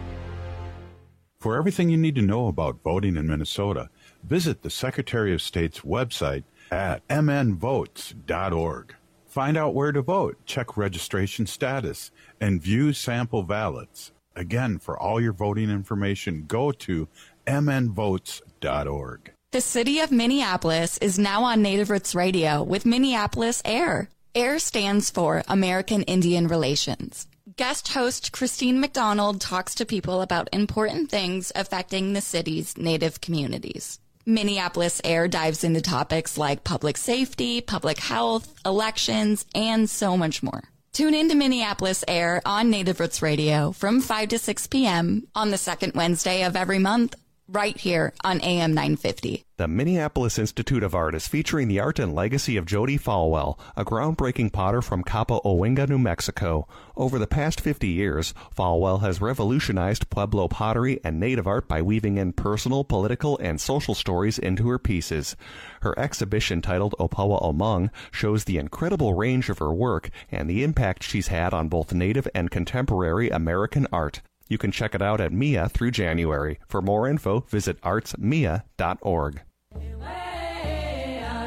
For everything you need to know about voting in Minnesota, visit the Secretary of State's website at m n votes dot org. Find out where to vote, check registration status, and view sample ballots. Again, for all your voting information, go to m n votes dot org. The city of Minneapolis is now on Native Roots Radio with Minneapolis AIR. AIR stands for American Indian Relations. Guest host Christine McDonald talks to people about important things affecting the city's Native communities. Minneapolis AIR dives into topics like public safety, public health, elections, and so much more. Tune in to Minneapolis AIR on Native Roots Radio from five to six p.m. on the second Wednesday of every month, right here on A M nine fifty. The Minneapolis Institute of Art is featuring the art and legacy of Jody Falwell, a groundbreaking potter from Cabo Owinga, New Mexico. Over the past fifty years, Falwell has revolutionized Pueblo pottery and native art by weaving in personal, political, and social stories into her pieces. Her exhibition titled Opawa Omung shows the incredible range of her work and the impact she's had on both native and contemporary American art. You can check it out at M I A through January. For more info, visit arts mia dot org.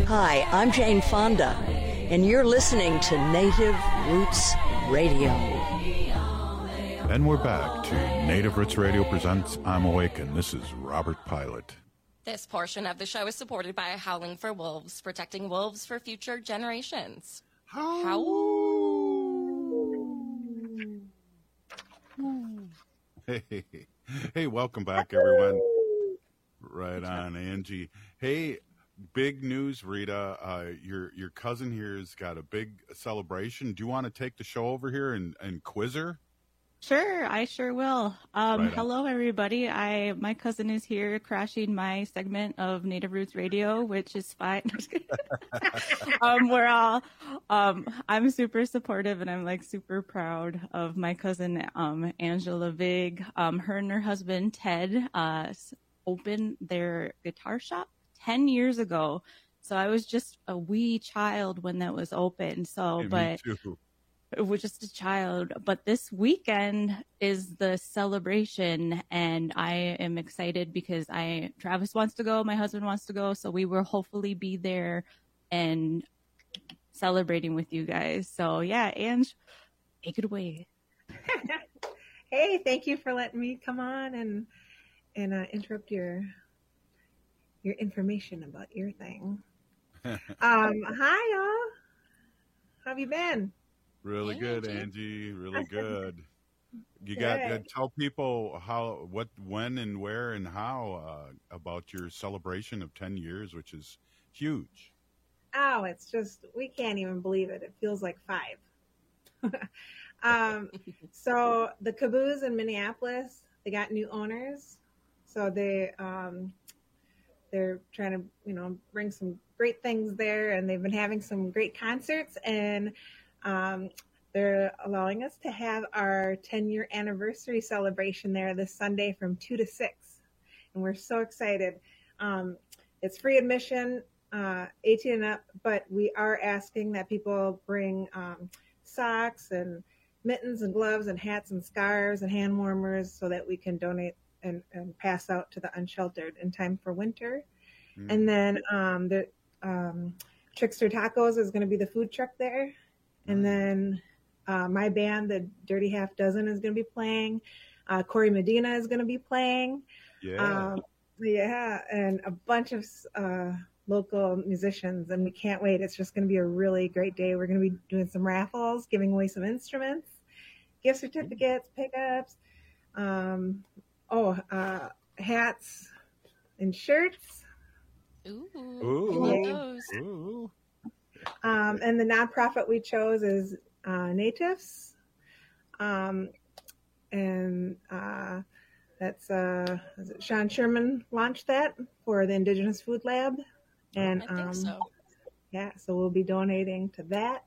Hi, I'm Jane Fonda, and you're listening to Native Roots Radio. And we're back to Native Roots Radio presents I'm Awake, and this is Robert Pilot. This portion of the show is supported by Howling for Wolves, protecting wolves for future generations. Howl. Hey, hey, welcome back, everyone. Right on, Angie. Hey, big news, Rita. Uh, your your cousin here's got a big celebration. Do you want to take the show over here and, and quiz her? Sure, I sure will. Um, Right on. hello, everybody. I my cousin is here crashing my segment of Native Roots Radio, which is fine. um, we're all. Um, I'm super supportive, and I'm like super proud of my cousin, um, Angela Vig. Um, her and her husband Ted uh, s- opened their guitar shop ten years ago. So I was just a wee child when that was open. So, Hey, but. me too. It was just a child, but this weekend is the celebration, and I am excited because I Travis wants to go, my husband wants to go, so we will hopefully be there and celebrating with you guys. So yeah, Ange, take it away. Hey, thank you for letting me come on and and uh, interrupt your your information about your thing. Um, hi y'all. How have you been? Really Hey, good, Angie. Angie. Really good. You got to Good. tell people how, what, when, and where, and how uh, about your celebration of ten years, which is huge. Oh, it's just we can't even believe it. It feels like five. um, so the Caboose in Minneapolis, they got new owners. So they um, they're trying to you know bring some great things there, and they've been having some great concerts, and um, they're allowing us to have our ten year anniversary celebration there this Sunday from two to six, and we're so excited. Um, it's free admission, uh, eighteen and up, but we are asking that people bring um, socks and mittens and gloves and hats and scarves and hand warmers so that we can donate and, and pass out to the unsheltered in time for winter. Mm. And then um, the um, Trickster Tacos is going to be the food truck there. And then uh, my band, the Dirty Half Dozen, is going to be playing. Uh, Corey Medina is going to be playing. Yeah. Um, yeah, and a bunch of uh, local musicians, and we can't wait. It's just going to be a really great day. We're going to be doing some raffles, giving away some instruments, gift certificates, pickups, um, oh, uh, hats and shirts. Ooh, Ooh. I love those. Ooh. Um, and the nonprofit we chose is uh, Natives. Um, and uh, that's uh, is it Sean Sherman launched that for the Indigenous Food Lab. And I think um, so. yeah, so we'll be donating to that.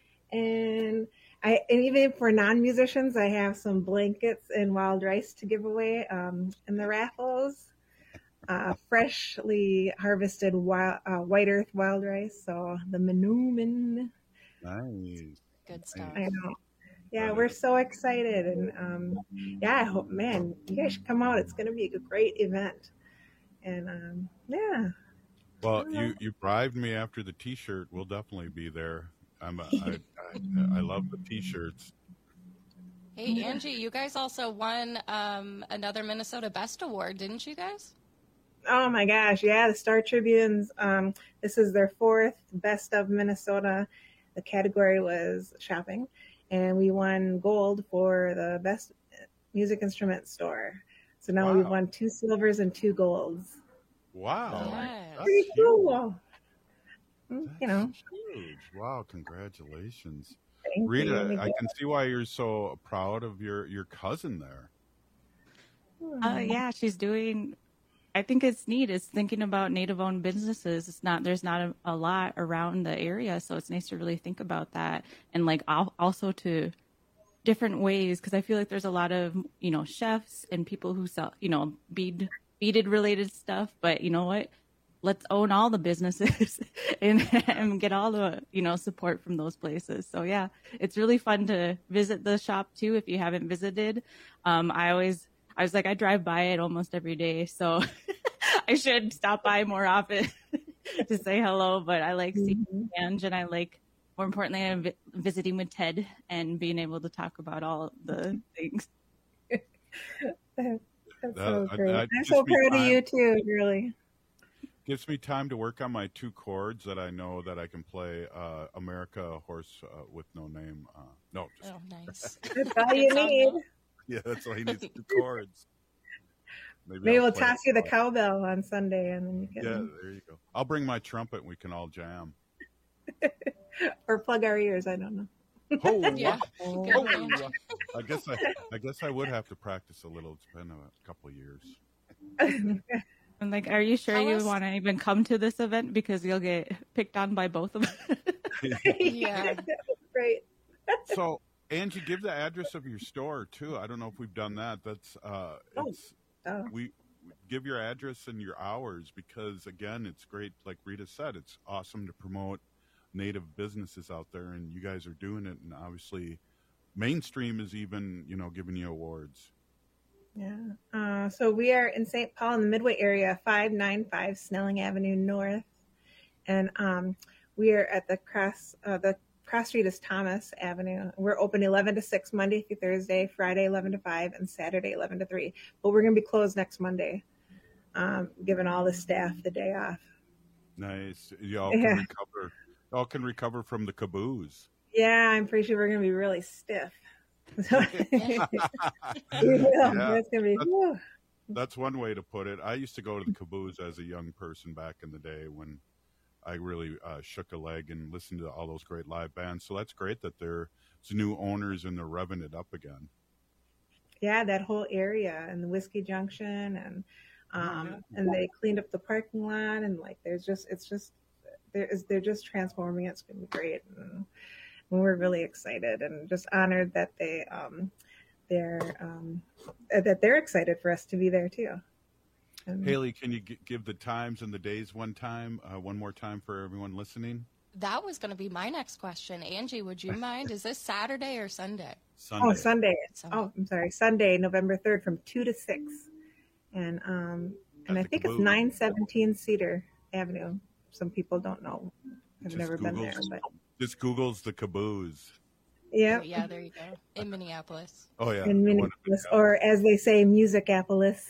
And I and even for non-musicians, I have some blankets and wild rice to give away um, in the raffles. Uh, freshly harvested wild, uh, white earth wild rice, so the Manoomin. Nice. Good stuff. I know. Yeah, we're so excited, and um, yeah, I hope, man, you guys should come out. It's going to be a great event, and um, yeah. Well, you, you bribed me after the T-shirt. We'll definitely be there. I'm a, I, I, I love the T-shirts. Hey, Angie, you guys also won um, another Minnesota Best Award, didn't you guys? Oh my gosh, yeah, the Star Tribunes. Um, this is their fourth Best of Minnesota. The category was shopping, and we won gold for the best music instrument store. So now Wow. we've won two silvers and two golds. Wow. Yes. That's Pretty huge. cool. Mm, You know, Huge. Wow, congratulations. Thank Rita, you. I can see why you're so proud of your, your cousin there. Uh, yeah, she's doing. I think it's neat. It's thinking about Native-owned businesses. It's not there's not a, a lot around the area, so it's nice to really think about that, and like al- also to different ways, because I feel like there's a lot of you know chefs and people who sell you know bead beaded related stuff, but you know what? Let's own all the businesses and, and get all the you know support from those places. So yeah, it's really fun to visit the shop too if you haven't visited. Um, I always. I was like, I drive by it almost every day, so I should stop by more often. to say hello, but I like seeing mm-hmm. Ange, and I like, more importantly, I'm vi- visiting with Ted and being able to talk about all the things. That's so great. I, I'm so proud time, of you too, really. Gives me time to work on my two chords that I know that I can play. Uh, America, Horse uh, with No Name. Uh, no, just oh, nice. That's all you need. Yeah, that's all he needs. Two chords. Maybe, Maybe we'll toss you the cowbell on Sunday, and then you can. Yeah, there you go. I'll bring my trumpet, and we can all jam. Or plug our ears. I don't know. Oh, yeah. oh, oh, I guess I, I guess I would have to practice a little. It's been a couple of years. I'm like, are you sure Tell you us- want to even come to this event because you'll get picked on by both of us? Yeah, great. So, Angie, give the address of your store too. I don't know if we've done that. That's uh, it's oh. we give your address and your hours because again, it's great. Like Rita said, it's awesome to promote Native businesses out there, and you guys are doing it. And obviously, Mainstream is even you know giving you awards. Yeah. Uh, so we are in Saint Paul in the Midway area, five ninety-five Snelling Avenue North, and um, we are at the cross. Uh, the cross street is Thomas Avenue. We're open eleven to six Monday through Thursday, Friday eleven to five, and Saturday eleven to three. But we're going to be closed next Monday, um, giving all the staff the day off. Nice. Y'all can Yeah. recover. Y'all can recover from the caboose. Yeah, I'm pretty sure we're going to be really stiff. So, we will. Yeah. It's going to be. That's, whew. that's one way to put it. I used to go to the caboose as a young person back in the day when I really uh, shook a leg and listened to all those great live bands. So that's great that there's new owners and they're revving it up again. Yeah, that whole area and the Whiskey Junction, and um, and they cleaned up the parking lot, and like there's just it's just there is they're just transforming it. It's gonna be great, and we're really excited and just honored that they um, they're um, that they're excited for us to be there too. And Haley, can you g- give the times and the days one time, uh, one more time for everyone listening? that was going to be my next question. Angie, would you mind? Is this Saturday or Sunday? Sunday. Oh, Sunday. Sunday. Oh, I'm sorry. Sunday, November third from two to six. And um and I think it's nine seventeen Cedar Avenue. Some people don't know. I've Just never been Google's- there, but Just Google's the caboose. yeah. Oh, yeah, there you go. In Minneapolis. Oh, yeah. In Minneapolis, or as they say, Musicapolis.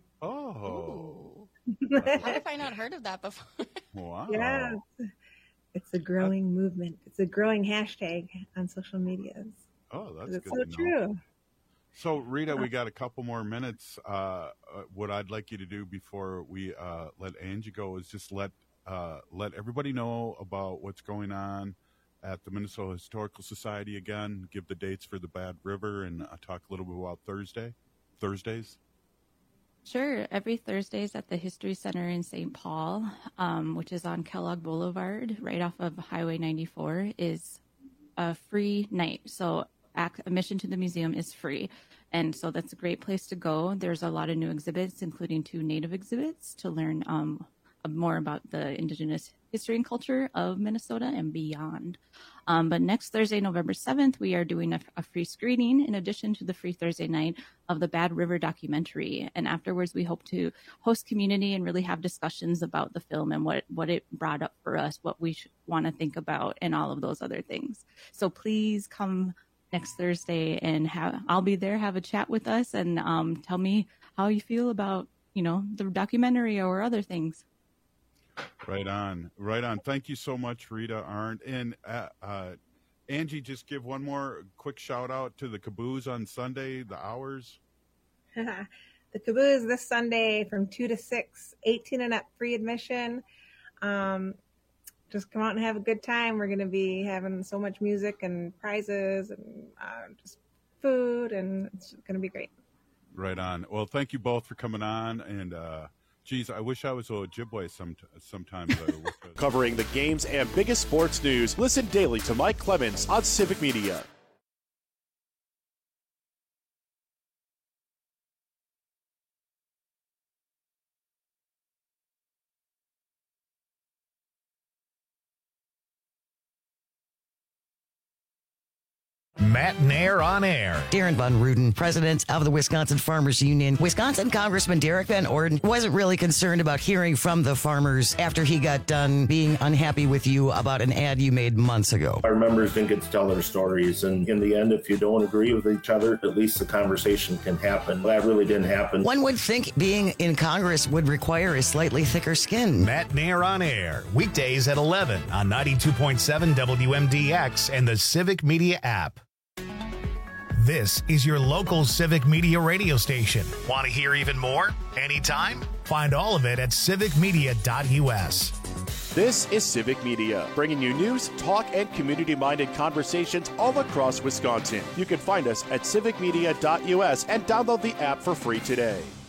Oh. How have I not heard of that before? Wow. Yeah. It's a growing movement. It's a growing hashtag on social medias. Oh, that's It's good so to know. true. So, Rita, we got a couple more minutes. Uh, uh, what I'd like you to do before we uh, let Angie go is just let uh, let everybody know about what's going on at the Minnesota Historical Society again. Give the dates for the Bad River and uh, talk a little bit about Thursday, Thursdays. Sure. Every Thursdays at the History Center in Saint Paul, um, which is on Kellogg Boulevard, right off of Highway ninety-four, is a free night. So ac- admission to the museum is free. And so that's a great place to go. There's a lot of new exhibits, including two Native exhibits, to learn um, more about the Indigenous history and culture of Minnesota and beyond. Um, but next Thursday, November seventh, we are doing a, a free screening in addition to the free Thursday night of the Bad River documentary. And afterwards, we hope to host community and really have discussions about the film and what, what it brought up for us, what we want to think about, and all of those other things. So please come next Thursday and have, I'll be there, have a chat with us, and um, tell me how you feel about, you know, the documentary or other things. Right on, right on. Thank you so much, Rita Arndt. And uh, uh, Angie, just give one more quick shout out to the Caboose on Sunday, the hours. The Caboose this Sunday from two to six, eighteen and up, free admission. Um, just come out and have a good time. We're going to be having so much music and prizes and uh, just food, and it's going to be great. Right on. Well, thank you both for coming on. And, uh, geez, I wish I was Ojibwe some, sometimes. I wish I was- Covering the games and biggest sports news, listen daily to Mike Clemens on Civic Media. Matt Nair on Air. Darren Von Ruden, president of the Wisconsin Farmers Union. Wisconsin Congressman Derek Van Orden wasn't really concerned about hearing from the farmers after he got done being unhappy with you about an ad you made months ago. Our members didn't get to tell their stories, and in the end, if you don't agree with each other, at least the conversation can happen. That really didn't happen. One would think being in Congress would require a slightly thicker skin. Matt Nair on Air, weekdays at eleven on ninety-two point seven W M D X and the Civic Media app. This is your local Civic Media radio station. Want to hear even more? Anytime? Find all of it at civic media dot U S. This is Civic Media, bringing you news, talk, and community-minded conversations all across Wisconsin. You can find us at civic media dot U S and download the app for free today.